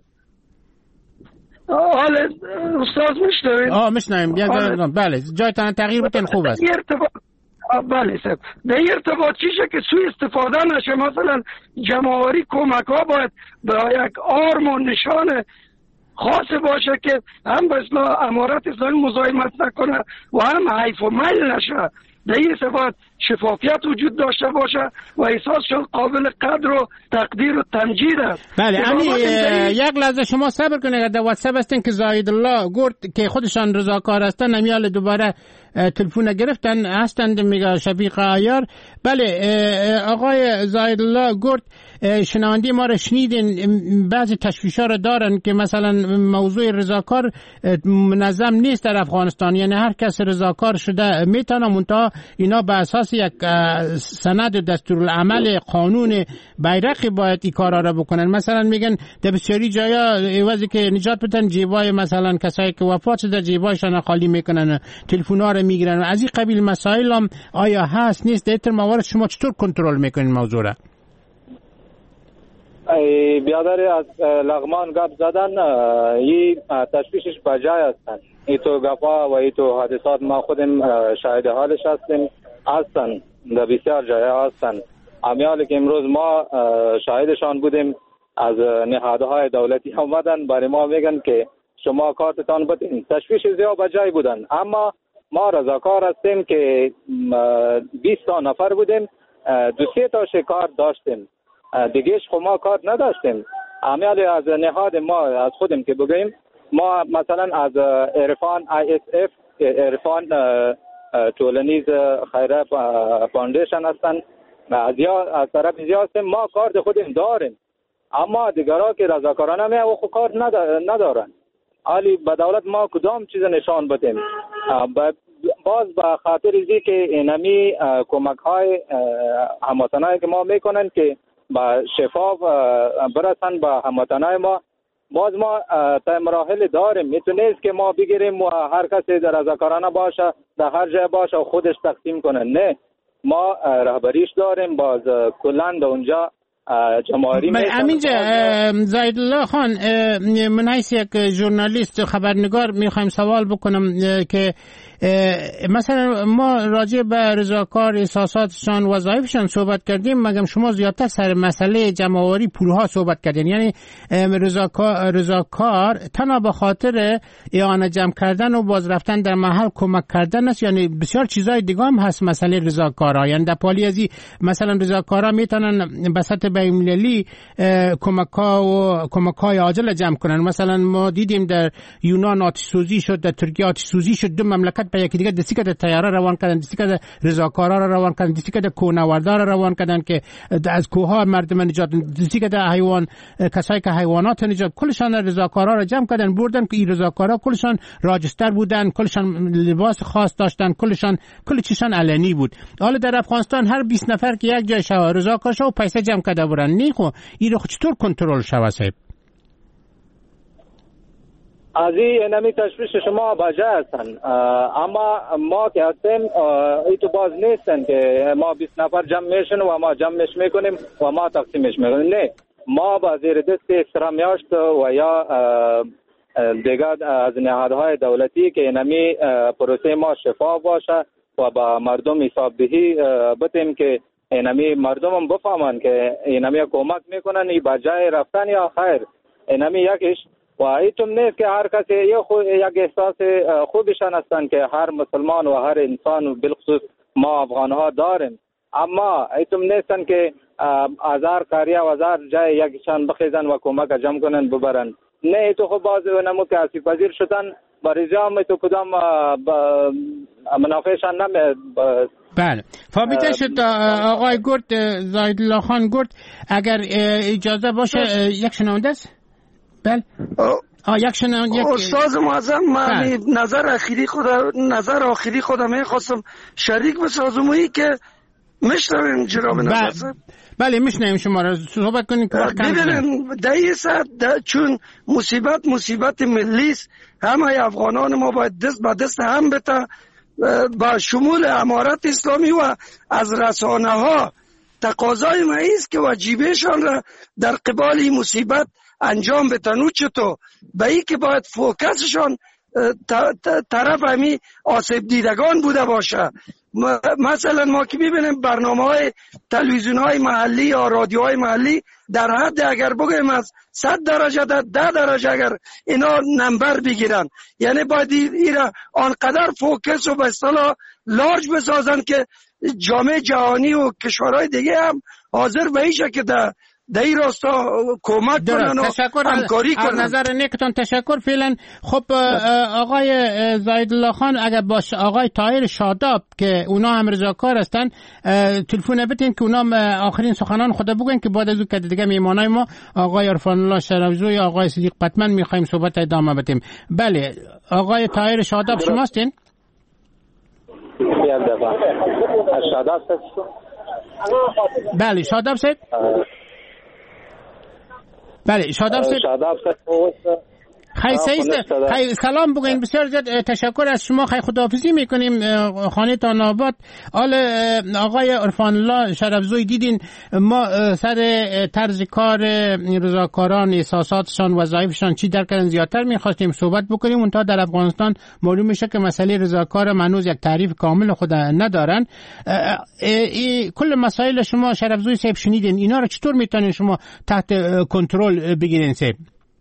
N: حال استاد میشنوید؟
C: میشنویم. بله جایتان تغییر بتین خوب است.
N: بله صاحب در این ارتباط چیشه که سوی استفاده نشه. مثلا جمع‌آوری کمک ها باید به یک آرم و نشان خاص باشه که هم به امارت اسلامی مزاحمت نکنه و هم حیف و میل نشه. در این ارتباط شفافیت وجود داشته باشه و احساسشون قابل قدر و تقدیر و تمجید است.
C: بله یک لحظه شما صبر کنید. در واتساپ هستین که زاید الله گرد که خودشان رضاکار هستن نمیال دوباره تلفن گرفتن هستند میگه شفیق عیار. بله آقای زاید الله گرد شنوندی ما را شنیدین. بعضی تشویش‌ها را دارن که مثلا موضوع رضاکار منظم نیست در افغانستان، یعنی هر کس رضاکار شده میتونه، منتها اینا به اساس یک سند و دستورالعمل قانون بیرقی باید این کارا را بکنن. مثلا میگن در بسیاری جایا عوضی که نجات بدن جیبای مثلا کسایی که وفات شده جیبایشان خالی میکنن، تلفن‌ها را میگیرن. از این قبیل مسائل هم آیا هست نیست؟ در این موارد شما چطور کنترل میکنین موضوع را؟
E: بیادر از لغمان گپ زدن این تشویشش بجای هستن. ای تو گپا و ای تو حادثات ما خودم شاهد حالش هستن در بسیار جای هستن. امیالی که امروز ما شاهدشان بودیم از نهادهای دولتی آمدن برای ما میگن که شما کارتتان بدین. تشویش زیاد بجای بودن، اما ما رضاکار هستیم که 20 نفر بودیم، 2-3 تا کار داشتیم، دیگهش خب ما کار نداشتیم. امیالی از نهاد ما از خودم که بگیم، ما مثلا از عرفان ISF عرفان طولنیز خیره فاندیشن هستن، از طرف زیاد هستیم، ما کار خودم داریم، اما دیگرها که رضاکارانه می او خود کار ندارن. حالی به دولت ما کدام چیز نشان بدیم؟ باز به خاطر ازی که اینمی کمک های هموطنایی که ما میکنن که با شفاف برسن با هموطنای ما، باز ما تا مراحل داریم. میتونیست که ما بگیریم و هر کسی در رضاکارانه باشه در هر جای باشه و خودش تقسیم کنه. نه، ما رهبریش داریم، باز کلند اونجا جمهوری
C: همینجا. زاید الله خان، من حیث یک ژورنالیست خبرنگار میخوایم سوال بکنم که مثلا ما راجع به رضاکار احساساتشان وظایفشان صحبت کردیم، مگم شما زیادتر سر مسئله جمع‌آوری پولها صحبت کردین. یعنی رضاکار تنها به خاطر اعانه جمع کردن و باز رفتن در محل کمک کردن است، یعنی بسیار چیزای دیگه هم هست مسئله رضاکارا. یعنی در پالی ازی مثلا رضاکارا میتونن به سطح بین‌المللی کمک‌های عاجل جمع کنن. مثلا ما دیدیم در یونان آتش سوزی شد، در ترکیه آتش سوزی شد، دو مملکت به یکی دیگه دستی که تیاره روان کردن، دستی که رضاکارا را روان کردن، دستی که کوهنوردا را روان کردن که از کوه‌ها مردم نجات، دستی که حیوان کسایی که حیوانات نجات، کلشان رضاکارا را جمع کردن بردن که این رضاکارا کلشان راجستر بودن، کلشان لباس خاص داشتن، کل چیشان علنی بود. حالا در افغانستان هر 20 نفر که یک جای شوا رضاکار شو پیسه جمع کرده برن، نه خو این رو چطور کنترل شوه صاحب؟
E: از این نمی تشویش شما بجای هستن، اما ما که هستیم ای تو باز نیستن که ما 20 نفر جمع میشن و ما جمعش میکنیم و ما تقسیمش میکنیم. نه، ما با زیر دست اکسترامیاشت و یا دیگر از نهادهای دولتی که نمی پروسه ما شفاف باشه و با مردم حساب دهی بتیم که اینمی مردم هم بفهمن که اینمی کمک میکنن ای بجای رفتن یا خیر. اینمی یکیش و ایتون نیست که هر کسی یک احساس خوبشان هستن که هر مسلمان و هر انسان و بالخصوص ما افغان ها داریم، اما ایتون نیستن که از هر قریه و از هر جای یکیشان بخیزن و کمک جمع کنن ببرن. نه، ایتو خب باز نمو که آسیب پذیر شدن بریزی هم ایتو کدام منافعشان
C: بله. فهمیده شد آقای گرد، زاید الله خان گرد. اگر اجازه باشه یک شنونده است؟ بله.
N: استاد معظم، من نظر آخری خودم میخواستم شریک بسازم، که میشنویم جناب نظر صاحب؟
C: بله میشنویم شما را، صحبت کنید که وقت کم
N: ببینید در این ساعت چون مصیبت ملی است، همه افغانان ما باید دست به دست هم بته با شمول امارت اسلامی و از رسانه ها تقاضای ما است که واجبشان را در قبال این مصیبت انجام بتن. چطور به این که باید فوکسشان طرف همی آسیب دیدگان بوده باشه. مثلا ما که ببینیم برنامه‌های تلویزیون‌های محلی یا رادیوهای محلی در حد اگر بگیم از 100 درجه در 10 درجه اگر اینا نمبر بگیرن، یعنی باید ایرا آنقدر فوکس و به اصطلاح لارج بسازن که جامعه جهانی و کشورهای دیگه هم حاضر به ایشه که در این راستا کمک کنن و همکاری کنن.
C: از نظر نیکتان تشکر. فعلا خب آقای زاهدالله خان اگر باشه آقای طاهر شاداب که اونا هم رضاکار هستن تلفن بتین که اونا آخرین سخنان خود بگن که بعد از اون که دیگه میهمانای ما آقای عرفان الله شرفزوی آقای صدیق پتمن میخوایم صحبت ادامه بدیم. بله آقای طاهر شاداب شما هستین؟
E: شاداب صاحب.
C: بله شاداب صاحب. بله شاداب صاحب. خیلی سلام بگوین. بسیار زیاد تشکر از شما. خیلی خداحافظی میکنیم. خانه تان آباد. آقای عرفان الله شرفزوی دیدین ما سر طرز کار رضاکاران احساساتشان وظایفشان چی در کردن زیادتر میخواستیم صحبت بکنیم. اون تا در افغانستان معلوم میشه که مسئله رضاکار هنوز یک تعریف کامل خود ندارن. کل مسائل شما شرفزوی صاحب شنیدین، اینا رو چطور میتونین شما تحت کنترل بگیرین صاحب؟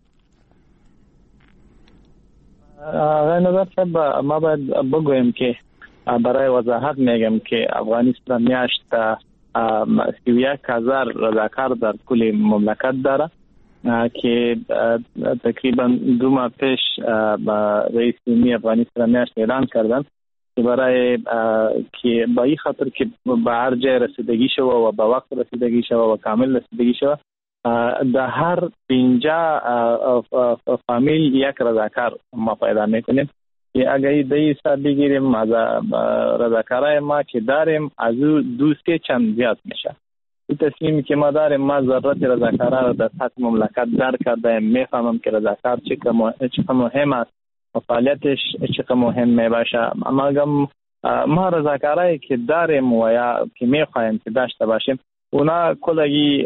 O: آقای نظر صاحب ما باید بگویم که برای وضاحت میگم که افغانستان میاشت 31,000 رضاکار در کل مملکت داره که تقریبا 2 ماه پیش رئیس جمهوری افغانستان میاشت اعلان کردن که برای که با این خاطر که به هر جای رسیدگی شو و به وقت رسیدگی شو و کامل رسیدگی شو در هر 50 فامیل یک رضاکار ما پیدا میکنیم که اگر دی حساب بگیریم از رضاکارای ما که داریم از او 2-3 چند زیاد میشه. این تصمیمی که ما داریم ما ضرورت رضاکارا را در سطح مملکت درک کردیم. میفهمم که رضاکار چقدر مهم است و فعالیتش چقدر مهم میباشه. ما رضاکارایی که داریم و یا که میخوایم که داشته باشیم اونا کلگی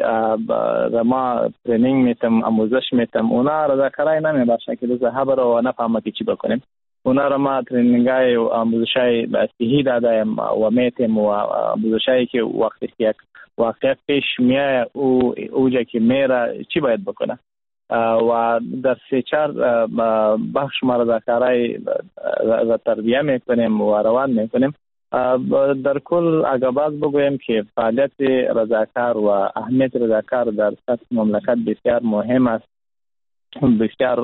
O: ما ترینینگ میتم آموزش میتم. اونا رضاکارای نمیباشه که ذهب رو نفهمه که چی بکنیم. اونا رو ما ترینینگای و آموزشای صحیح دادیم و میتم و آموزشایی که وقتی که یک واقع پیش میای اوجا که میره چی باید بکنه و در 3-4 بخش ما رضاکارای تربیه میکنیم و روان میکنیم. در کل اگر باز بگویم که فعالیت رضاکار و اهمیت رضاکار در سطح مملکت بسیار مهم است. بسیار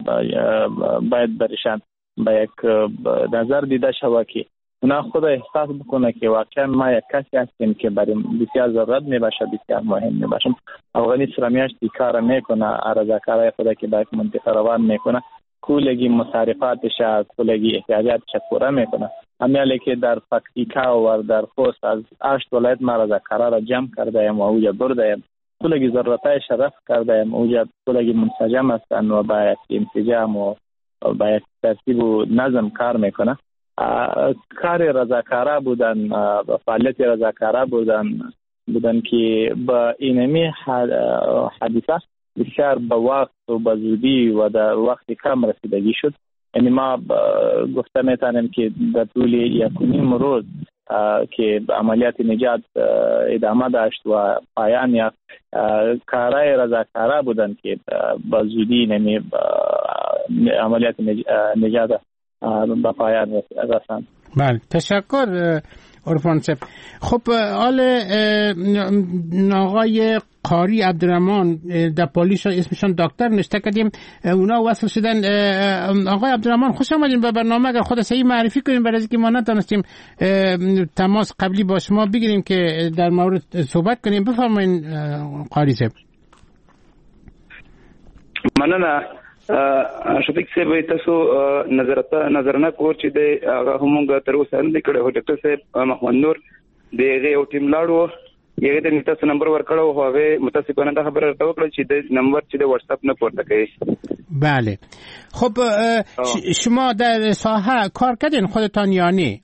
O: باید برشان با یک نظر دیده شود که اونا خود احساس بکنه که واقعا ما یک کسی هستیم که برای بسیار ضرورت میباشه، بسیار مهم میباشه. افغانستان میاشتی کار میکنه، رضاکارای خود که باید منطقه روان میکنه کلگی مصارفاتش کلگی احتیاجاتش پورا میکنه. همیالی که در پکتیکا و در خوست از 8 ولایت ما رضاکارا را جمع کردیم و اوجا بردیم کلگی ضرورتایش رفع کردیم. اوجا کلگی منسجم هستن و با یک انسجام و با یک ترتیب و نظم کار میکنه. کار رضاکارا بودن، فعالیت رضاکارا بودن که با اینمی حادثه بسیار با وقت و با زودی و در وقت کم رسیدگی شد. یعنی ما گفته میتونیم که در طول 1.5 روز که عملیات نجات ادامه داشت و پایان یافت کارهای رضاکارا بودن که با زودی نمی عملیات نجات به پایان رساند.
C: بله تشکر عرفان صاحب. خب آقای قاری عبدالرحمن در پلیس اسمشان دکتر نشته کردیم، اونا وصل شدن. آقای عبدالرحمن خوش آمدین به برنامه. اگر خود صحیح معرفی کنیم برای اینکه ما نتونستیم تماس قبلی با شما بگیریم که در مورد صحبت کنیم. بفرمایید قاری صاحب.
P: مننه شفیق صاحب. تاسو نظرانه کور چې د هغه همغه تر اوسه نه کړه. هو ډاکټر صاحب محمد نور دغه یو ټیم لاړو یغه د نیټه نمبر ورکړو هغه متاسفانه د خبره راته وکړه چې د نمبر چې د واتس اپ نه پورته کوي.
C: بله خب شما در ساحه کار کردین خودتان یا نه؟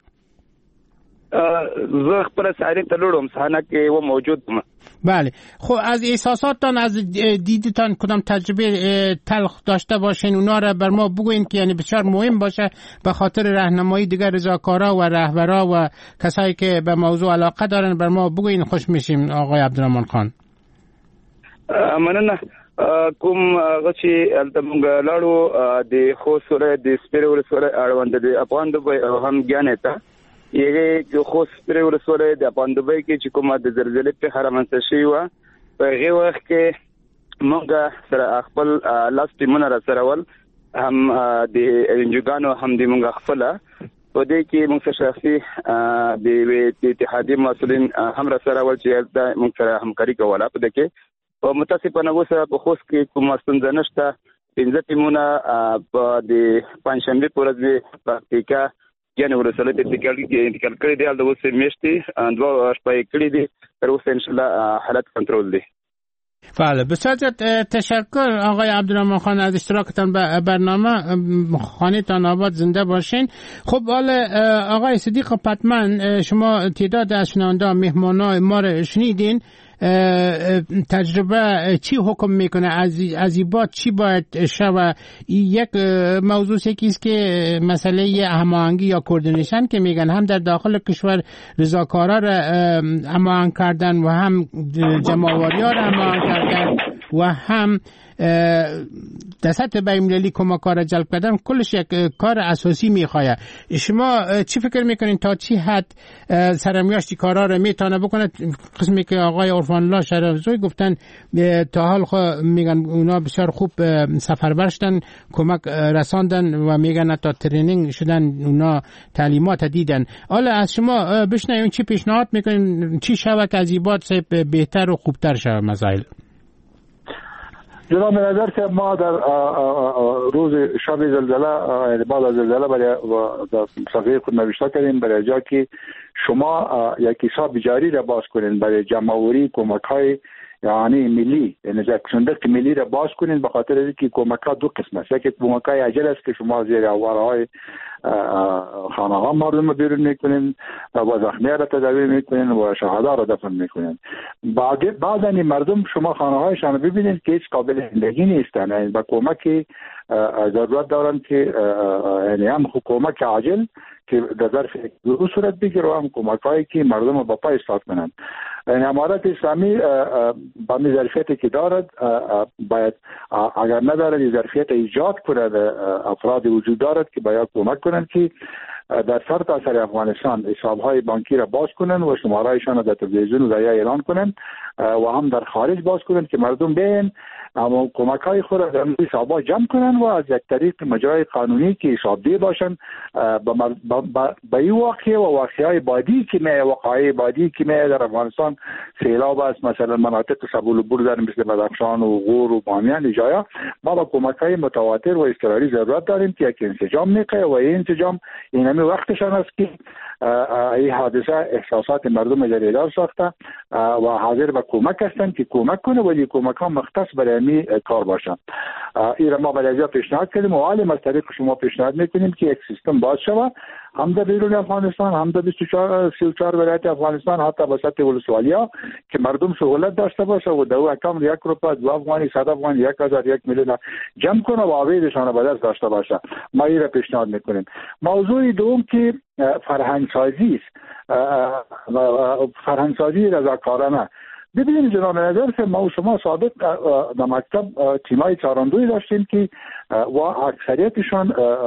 P: زه خپل ساری ته لوړم صحنه کې و موجود م.
C: بله خب از احساساتتان از دیدتان کدام تجربه تلخ داشته باشین اونا را بر ما بگوین که یعنی بسیار مهم باشه به خاطر راهنمایی دیگر رضاکارا و رهبرا و کسایی که به موضوع علاقه دارن بر ما بگوین خوش میشیم. آقای عبدالرحمن خان
P: مننه. کوم هغه چې التمنګ لاړو د خو سره د سپیرول سره اړوند د افغان د هم ګانې ته یغه خو سپیرول سره د افغان د کې چې کومه د زلزلې په حرمنځ شي و په هغه وخت کې موږ سره خپل لاس ټیمونه را سره ول هم د انجوګانو هم د موږ خپل په دې کې موږ شخصي د اتحادیه مسؤلین هم را سره ول چې موږ سره همکاري کوله په دې کې او متاسفانه اوسه په خوست کې کومه ستونزه نشته. 15 ټیمونه په د پنځشنبه پر ورځ پراکټیکا یعنی ورسره د انتقال کړی دی د اوسه میشتي اندوا شپې کړی دی تر اوسه ان شاء الله حالت کنټرول دی.
C: بله بسیار تشکر آقای عبدالرحمن خان از اشتراکتان به برنامه. خانه‌تان آباد زنده باشین. خب حالا آقای صدیق پتمن شما تعداد از شنونده مهمانان ما را شنیدین. تجربه چی حکم میکنه از این بعد چی باید شود؟ یک موضوع است که مسئله هماهنگی یا کوردینیشن که میگن هم در داخل کشور رضاکارا را هماهنگ کردن و هم جمع‌آوری‌ها را هماهنگ کردن و هم در سطح بین‌المللی کمک‌ها را جلب کردن. کلش یک کار اساسی میخواد. شما چی فکر میکنین تا چی حد سرمیاشتی کارا را میتونه بکنه؟ قسمی که آقای عرفان الله شرفزوی گفتن تا حال میگن اونا بسیار خوب سفربر شدن، کمک رساندن و میگن تا ترینینگ شدن، اونا تعلیمات دیدن. حالا از شما بشنویم چی پیشنهاد میکنین چی شود که از این بعد بهتر و خوبتر شود مسائل؟
L: جناب نظر که ما در روز شب زلزله یعنی بعد از زلزله برای صفحه خود نوشته کردیم برای جا که شما یک حساب جاری را باز کنین برای جمع‌آوری کمک‌های یعنی ملی، یعنی صندوق ملی را باز کنین به خاطر اینکه کمک‌ها دو قسم است. یکی کمک‌های عاجل است که شما زیر آوارهای خانه‌ها مردم بیرون میکنین و زخمی‌ها را تداوی میکنین و شهدا را دفن میکنین. بعد مردم شما خانه‌هایشان ببینید که هیچ قابل زندگی نیستن، یعنی با کمک ضرورت دارن که یعنی هم کمک عاجل که در ظرف دو صورت بگیره و هم کمک‌هایی که مردم رو با پای ایستاد کنند. یعنی امارت اسلامی با می ظرفیتی که دارد باید اگر ندارد ظرفیت ایجاد کنه افراد وجود دارد که باید کمک کنند که در سرتاسر افغانستان حساب‌های بانکی را باز کنند و شماره‌هایشان را در تلویزیون و ضایع اعلان کنند و هم در خارج باز کنند که مردم بیاین اما کمک‌های خود را در حساب‌ها جمع کنند و از یک طریق مجرای قانونی که حسابدهی باشند به این واقعه و واقعه‌های بعدی که وقایع بعدی که در افغانستان سیلاب است، مثلا مناطق سبول و بردن مثل بدخشان و غور و بامیان جایا ما با کمک‌های متواتر و اضطراری ضرورت داریم که یک انسجام می‌کنه و این انسجام این وقتشان است که این حادثه احساسات مردم جریدار ساخته و حاضر به کمک هستند که کمک کنه ولی کمک ها مختص برای می کار باشند. این را ما برای پیشنهاد کردیم و حالا از طریق شما پیشنهاد میکنیم که یک سیستم باز شود هم در بیرون افغانستان هم در 34 ولایت افغانستان حتی به سطح ولسوالیا که مردم سهولت داشته باشه و دو اکم 1 روپیه 2 افغانی 100 افغان 1000 1 میلیون جمع کنه و عویدشان به دست داشته باشه. ما این را پیشنهاد میکنیم. موضوع دوم که فرهنگسازی است، فرهنگسازی رضاکارانه. ببینید جناب نظر که ما و شما سابق در مکتب تیمای چاراندوی داشتیم که و اکثریتشان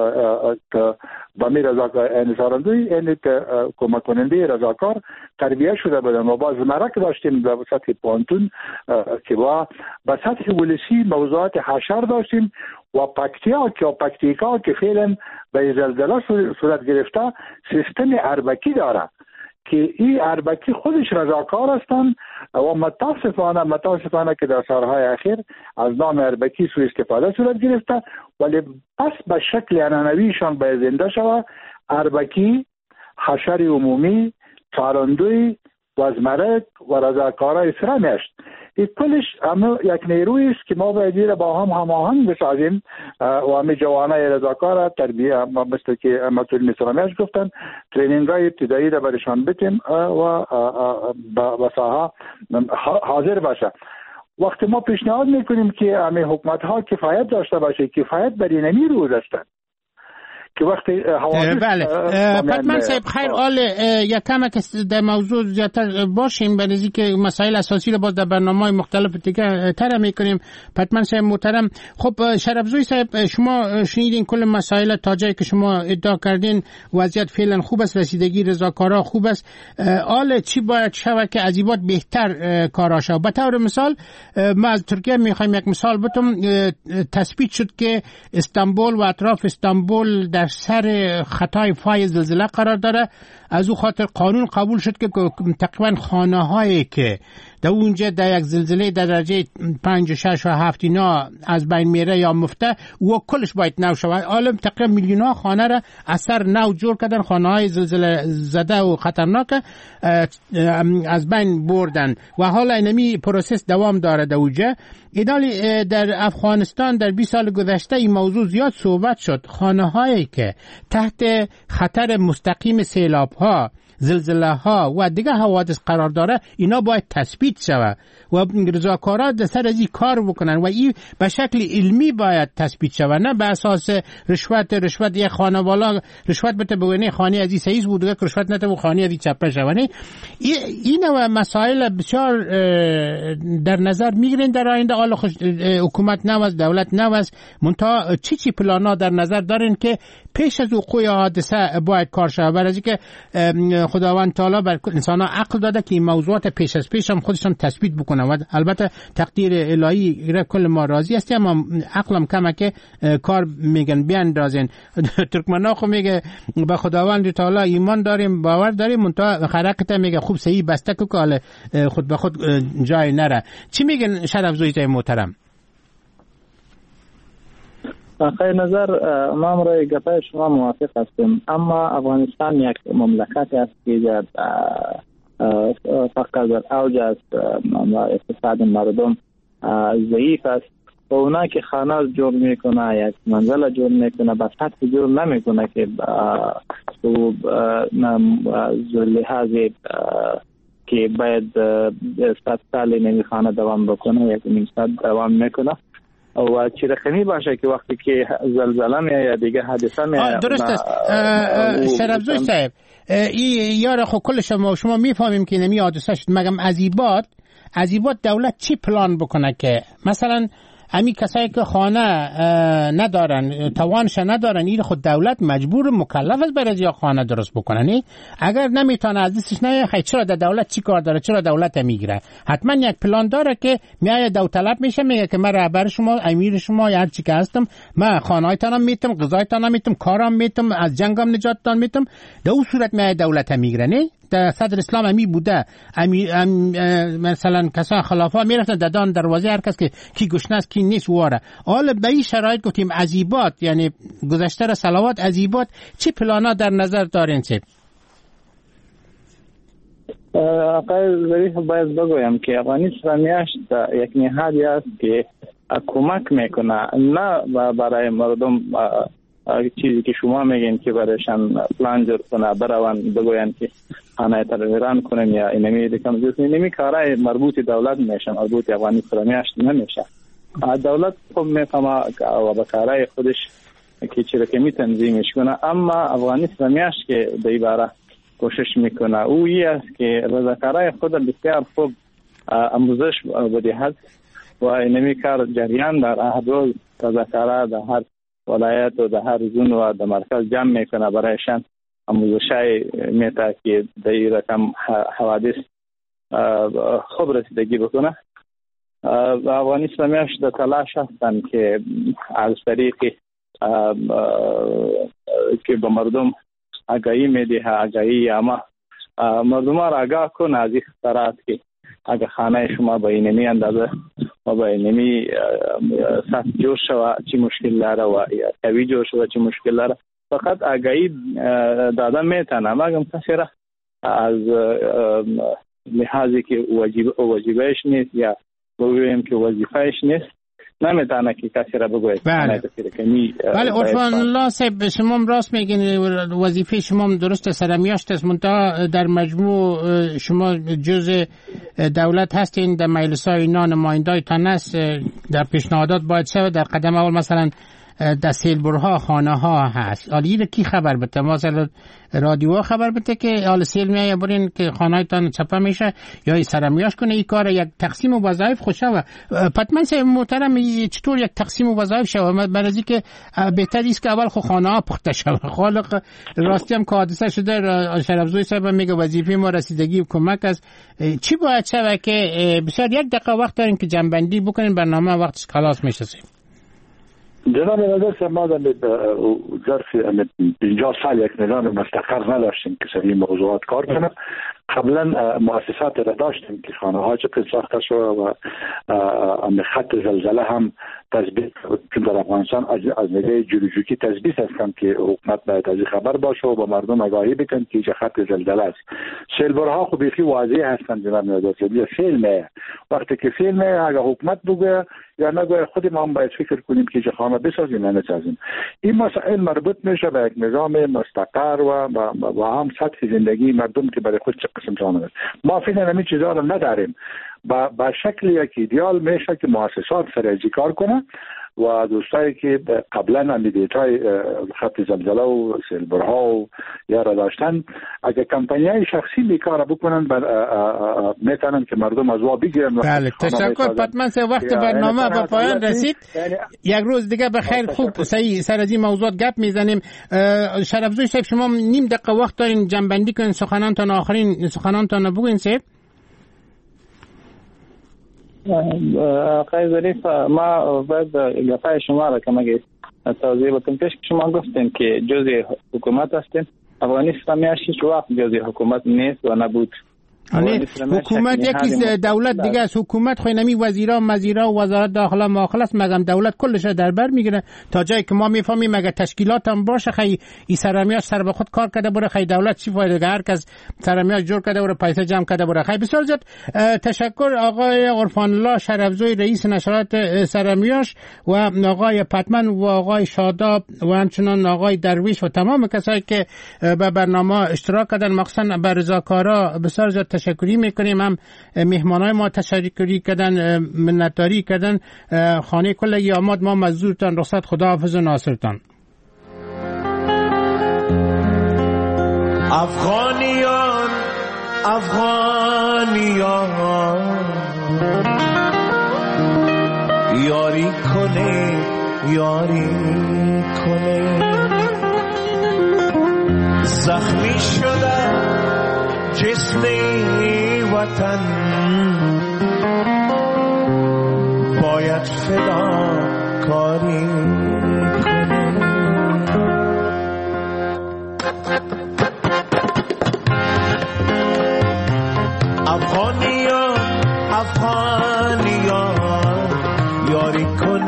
L: با می رضاکار چاراندوی یعنی کمک کننده رضاکار تربیه شده بودن و باز مرک داشتیم در سطح پانتون که با سطح ولسی موضوعات حشر داشتیم و پکتیکا که فعلا به زلزله صورت گرفته سیستم اربکی داره که این اربکی خودش رضاکار هستند و متاسفانه که در سالهای اخیر از نام اربکی سوء استفاده صورت گرفته ولی پس به شکل عنعنویشان باید زنده شود. اربکی، حشر عمومی، چاراندوی و از مرگ و رضاکارای سره میشت. این کلش همه یک نیرویی است که ما باید با هم هماهنگ بسازیم و همه جوانای رضاکار تربیت مثل که مسئول میسرمیش گفتن ترینینگ های ابتدایی را برشان بدیم و به ساحه حاضر باشه. وقتی ما پیشنهاد میکنیم که همه حکومت ها کفایت داشته باشه، کفایت بر این نیروز هستند که وقتی
C: بله پتمن صاحب خیر حال یک کم که در موضوع زیادتر باشیم برای که مسائل اساسی رو باز در برنامه‌های مختلف دیگه تر میکنیم. پتمن صاحب محترم، خب شرفزوی صاحب شما شنیدین کل مسائل تا جایی که شما ادعا کردین وضعیت فعلا خوب است، رسیدگی رضاکارا خوب است. حال چی باید شود که از این بعد بهتر کارا شود؟ به طور مثال ما از ترکیه میخوایم یک مثال بتم. تثبیت شد که استانبول و اطراف استانبول در سر خطای فای زلزله قرار داره. از او خاطر قانون قبول شد که تقریبا خانه هایی که در اونجا در یک زلزله در درجه 5 و 6 و 7 اینا از بین میره یا مفته و کلش باید نو شود. عالم تقریبا میلیون ها خانه را از سر نو جور کردن، خانه های زلزله زده و خطرناک از بین بردن و حالا اینمی پروسس دوام داره در اونجا. ایدالی در افغانستان در 20 سال گذشته این موضوع زیاد صحبت شد. خانه هایی که تحت خطر مستقیم سیلاب ها، زلزله ها و دیگه حوادث قرار داره اینا باید تثبیت شود و رضاکارا در سر از این کار بکنن و این به شکل علمی باید تثبیت شود، نه به اساس رشوت یک خانه والا رشوت بده بگونه خانه از این سیز بود که رشوت نده و خانه از این چپه شود. این و مسائل بسیار در نظر میگیرین در آینده. حالا حکومت نواز دولت نواز منتها چی پلانا در نظر دارین که پیش از وقوع حادثه باید کار شود؟ برای اینکه خداوند تعالی بر انسان‌ها عقل داده که این موضوعات پیش از پیش هم خودشون تثبیت بکنن و البته تقدیر الهی را کل ما راضی است، اما عقلم کمه که کار میگن بیاندازین. ترکمنا خو میگه به خداوند تعالی ایمان داریم، باور داریم، منتها خرقت میگه خوب صحیح بسته که حال خود به خود جای نره. چی میگن شرفزوی محترم؟
O: خیر نظر ما را گپای شما موافق هستیم، اما افغانستان یک مملکت است که فقط در اوج است، اقتصاد مردم ضعیف است و اونا که خانه جور میکنه یک منزل جور میکنه به سطح جور نمیکنه که لحاظ که باید 100 سال نمیخانه دوام بکنه یک نیم سال دوام میکنه و چی رقمی باشه که وقتی که زلزله میاد یا دیگه حادثه میاد.
C: درست است شرفزوی صاحب، یار خو کل شما میفهمیم که نمی حادثه شد، مگم از این بعد دولت چی پلان بکنه که مثلا امی کسایی که خانه ندارن توانش ندارن این خود دولت مجبور مکلف است برای یا خانه درست بکنن. اگر نمیتونه از دستش نه خیلی چرا در دولت چی کار داره؟ چرا دولت میگیره؟ حتما یک پلان داره که میای داوطلب میشه میگه که من رهبر شما امیر شما یا هر چی که هستم، من خانه‌هایتان میتم، غذایتان میتم، کارام میتم، از جنگم نجاتتان میتم. در اون صورت میای دولت میگیره. نه در صدر اسلام امی بوده مثلا کسان خلافا میرفتن ددان دروازه هر کس که کی گشنه است کی نیست واره. حالا به این شرایط گفتیم عزیبات یعنی گذشته صلوات عزیبات چی پلانا در نظر دارین؟ چه
O: آقای ظریف باید بگویم که افغانستان یک نهادی است که کمک میکنه، نه برای مردم چیزی که شما میگین که برایشان پلان جور کنه بروان بگوین که خانه ترویران کنن یا اینمی دیکم اینمی کارای مربوط دولت میشه، مربوط افغانستان نمیشه. دولت خب میفهمه و به کارای خودش که چی رقمی تنظیمش کنه، اما افغانستان که در این باره کوشش میکنه او ای است که رضاکارای خود بسیار خوب آموزش بدهد و اینمی کار جریان در هر روز رضاکارا در هر ولایت و در هر زون و در مرکز جمع میکنه برایشان آموزشای میتا که در این رقم حوادث خوب رسیدگی بکنه. افغانستان در تلاش هستن که از طریقی که به مردم آگاهی میده، آگاهی اما مردم را آگاه کنه از این خطرات که اگر خانه شما با اینمی اندازه و با اینمی سطح جور شوه چی مشکل داره و یا قوی جور شوه چی مشکل داره. فقط آگاهی داده میتونه، مگم کسی را از لحاظی که واجبش نیست یا بگوییم که وظیفهش نیست نمیتونه که کسی را بگوید.
C: بله عرفان الله صاحب شما راست میگین، وظیفه شما درست سرمیاشت است، منتها در مجموع شما جز دولت هستین، در مجلس های اینا نمایندای تان است، در پیشنهادات باید شود. در قدم اول مثلا در سیلبرها خانه ها هست، حالا اینو کی خبر بده؟ مثلا رادیو خبر بده که حالا سیل میایه برین که خانه تان چپه میشه یا سرمیاش کنه. این کار یک تقسیم وظایف خوشه و پتمن سه محترم چطور یک تقسیم وظایف شوه؟ برای که بهتر است که اول خو خانه ها پخته شوه. خالق راستی هم که حادثه شده، شرفزوی صاحب میگه وظیفه ما رسیدگی و کمک است. چی باید شوه که بسیار یک دقیقه وقت دارین که جنبندی بکنین، برنامه وقتش خلاص میشه.
L: جناب نظر ما در ظرف 50 سال یک نظام مستقر نداشتیم که سر این موضوعات کار کنه. قبلا مؤسسات را داشتیم که خانه ها چقدر ساخته شده و خط زلزله هم تثبیت، چون در افغانستان از نگاه جیولوژیکی تثبیت هستن که حکومت باید از خبر باشه و به مردم آگاهی بکنه که چه خط زلزله است. سیلبرها خب بیخی واضح هستن جناب نظر صاحب، فیلمه وقتی که فیلمه اگه حکومت بگه یا نگه خود ما هم باید فکر کنیم که چه خانه بسازیم یا نسازیم. این مسائل مربوط میشه به یک نظام مستقر و هم سطح زندگی مردم که برای خود چه قسم سامانه. ما فعلا همین چیزا رو نداریم. با شکل یک ایدئال میشه که مؤسسات سر کار کنه و دوستایی که قبلا هم دیتای خط زلزله و سیلبرها و یا را داشتن، اگه کمپانیای شخصی بیکار بکنن میتونن که مردم از وا بگیرن.
C: بله تشکر. پتمن سه وقت برنامه به پایان رسید. یک روز دیگه به خیر خوب صحیح سر از این موضوعات گپ میزنیم. شرفزوی صاحب شما نیم دقیقه وقت دارین جنبندی کنین، سخنانتان آخرین سخنانتان بگوین صاحب.
O: آقای ظریف، ما باید گفای شما را که مگه توضیح بدم. پیش شما گفتین که جزء حکومت هستین. افغانستان هیچ وقت جزء حکومت نیست و نبود.
C: حکومت یکی دولت دیگه است. حکومت خو نمی وزیرا مزیرا و وزارت داخله ماخلص مگم دولت کلش در بر میگیره تا جایی که ما میفهمیم. مگه تشکیلات هم باشه خی این سرمیاش سر به خود کار کرده بره، خی دولت چی فایده؟ هر کس سرمیاش جور کرده بره، پیسه جمع کرده بره. خی بسیار زیاد تشکر آقای عرفان الله شرفزوی رئیس نشرات سرمیاش و آقای پتمن و آقای شاداب و همچنان آقای درویش و تمام کسایی که به برنامه اشتراک کردن، مخصوصا به رضاکارا بسیار زیاد تشکری میکنیم. هم مهمانای ما تشکری کردن، منتداری کردن. خانه کلگی آماد، ما مزدورتان رخصت، خداحافظ و ناصرتان.
B: افغانیان یاری کنه زخمی شده جسم وطن، باید فدا کاری کنه. افغانیان یاری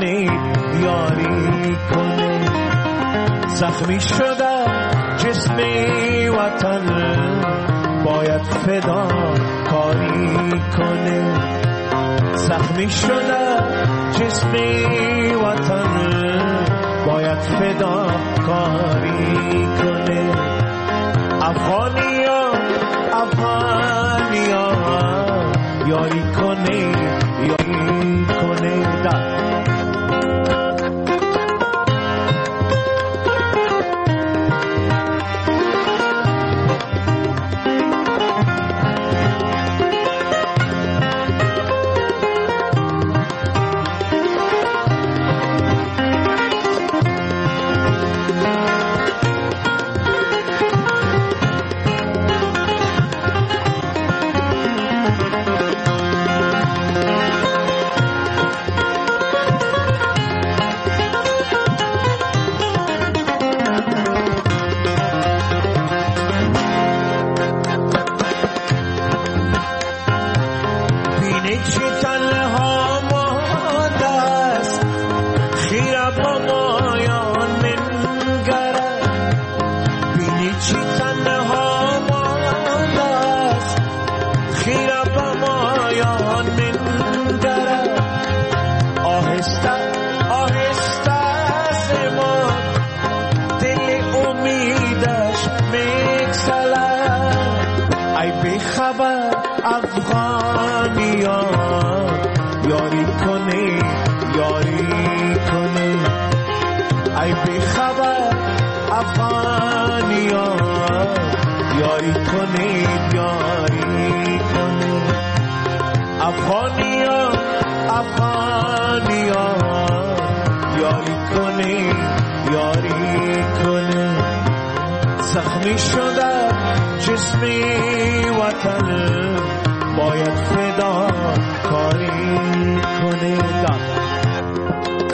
B: کنه زخمی شده جسم وطن، باید فدا کاری کنه. زخمی شده جسم وطن، باید فدا کاری کنه. افغانیان یاری کنه ای بی خبر افغانیان یاری کنه یاری کنه ای بی خبر افغانیان یاری کنه یاری کنه افغانیان افغانیان یاری کنه یاری کنه زخمی شده جسمی وطن باید فدا کاری کنه.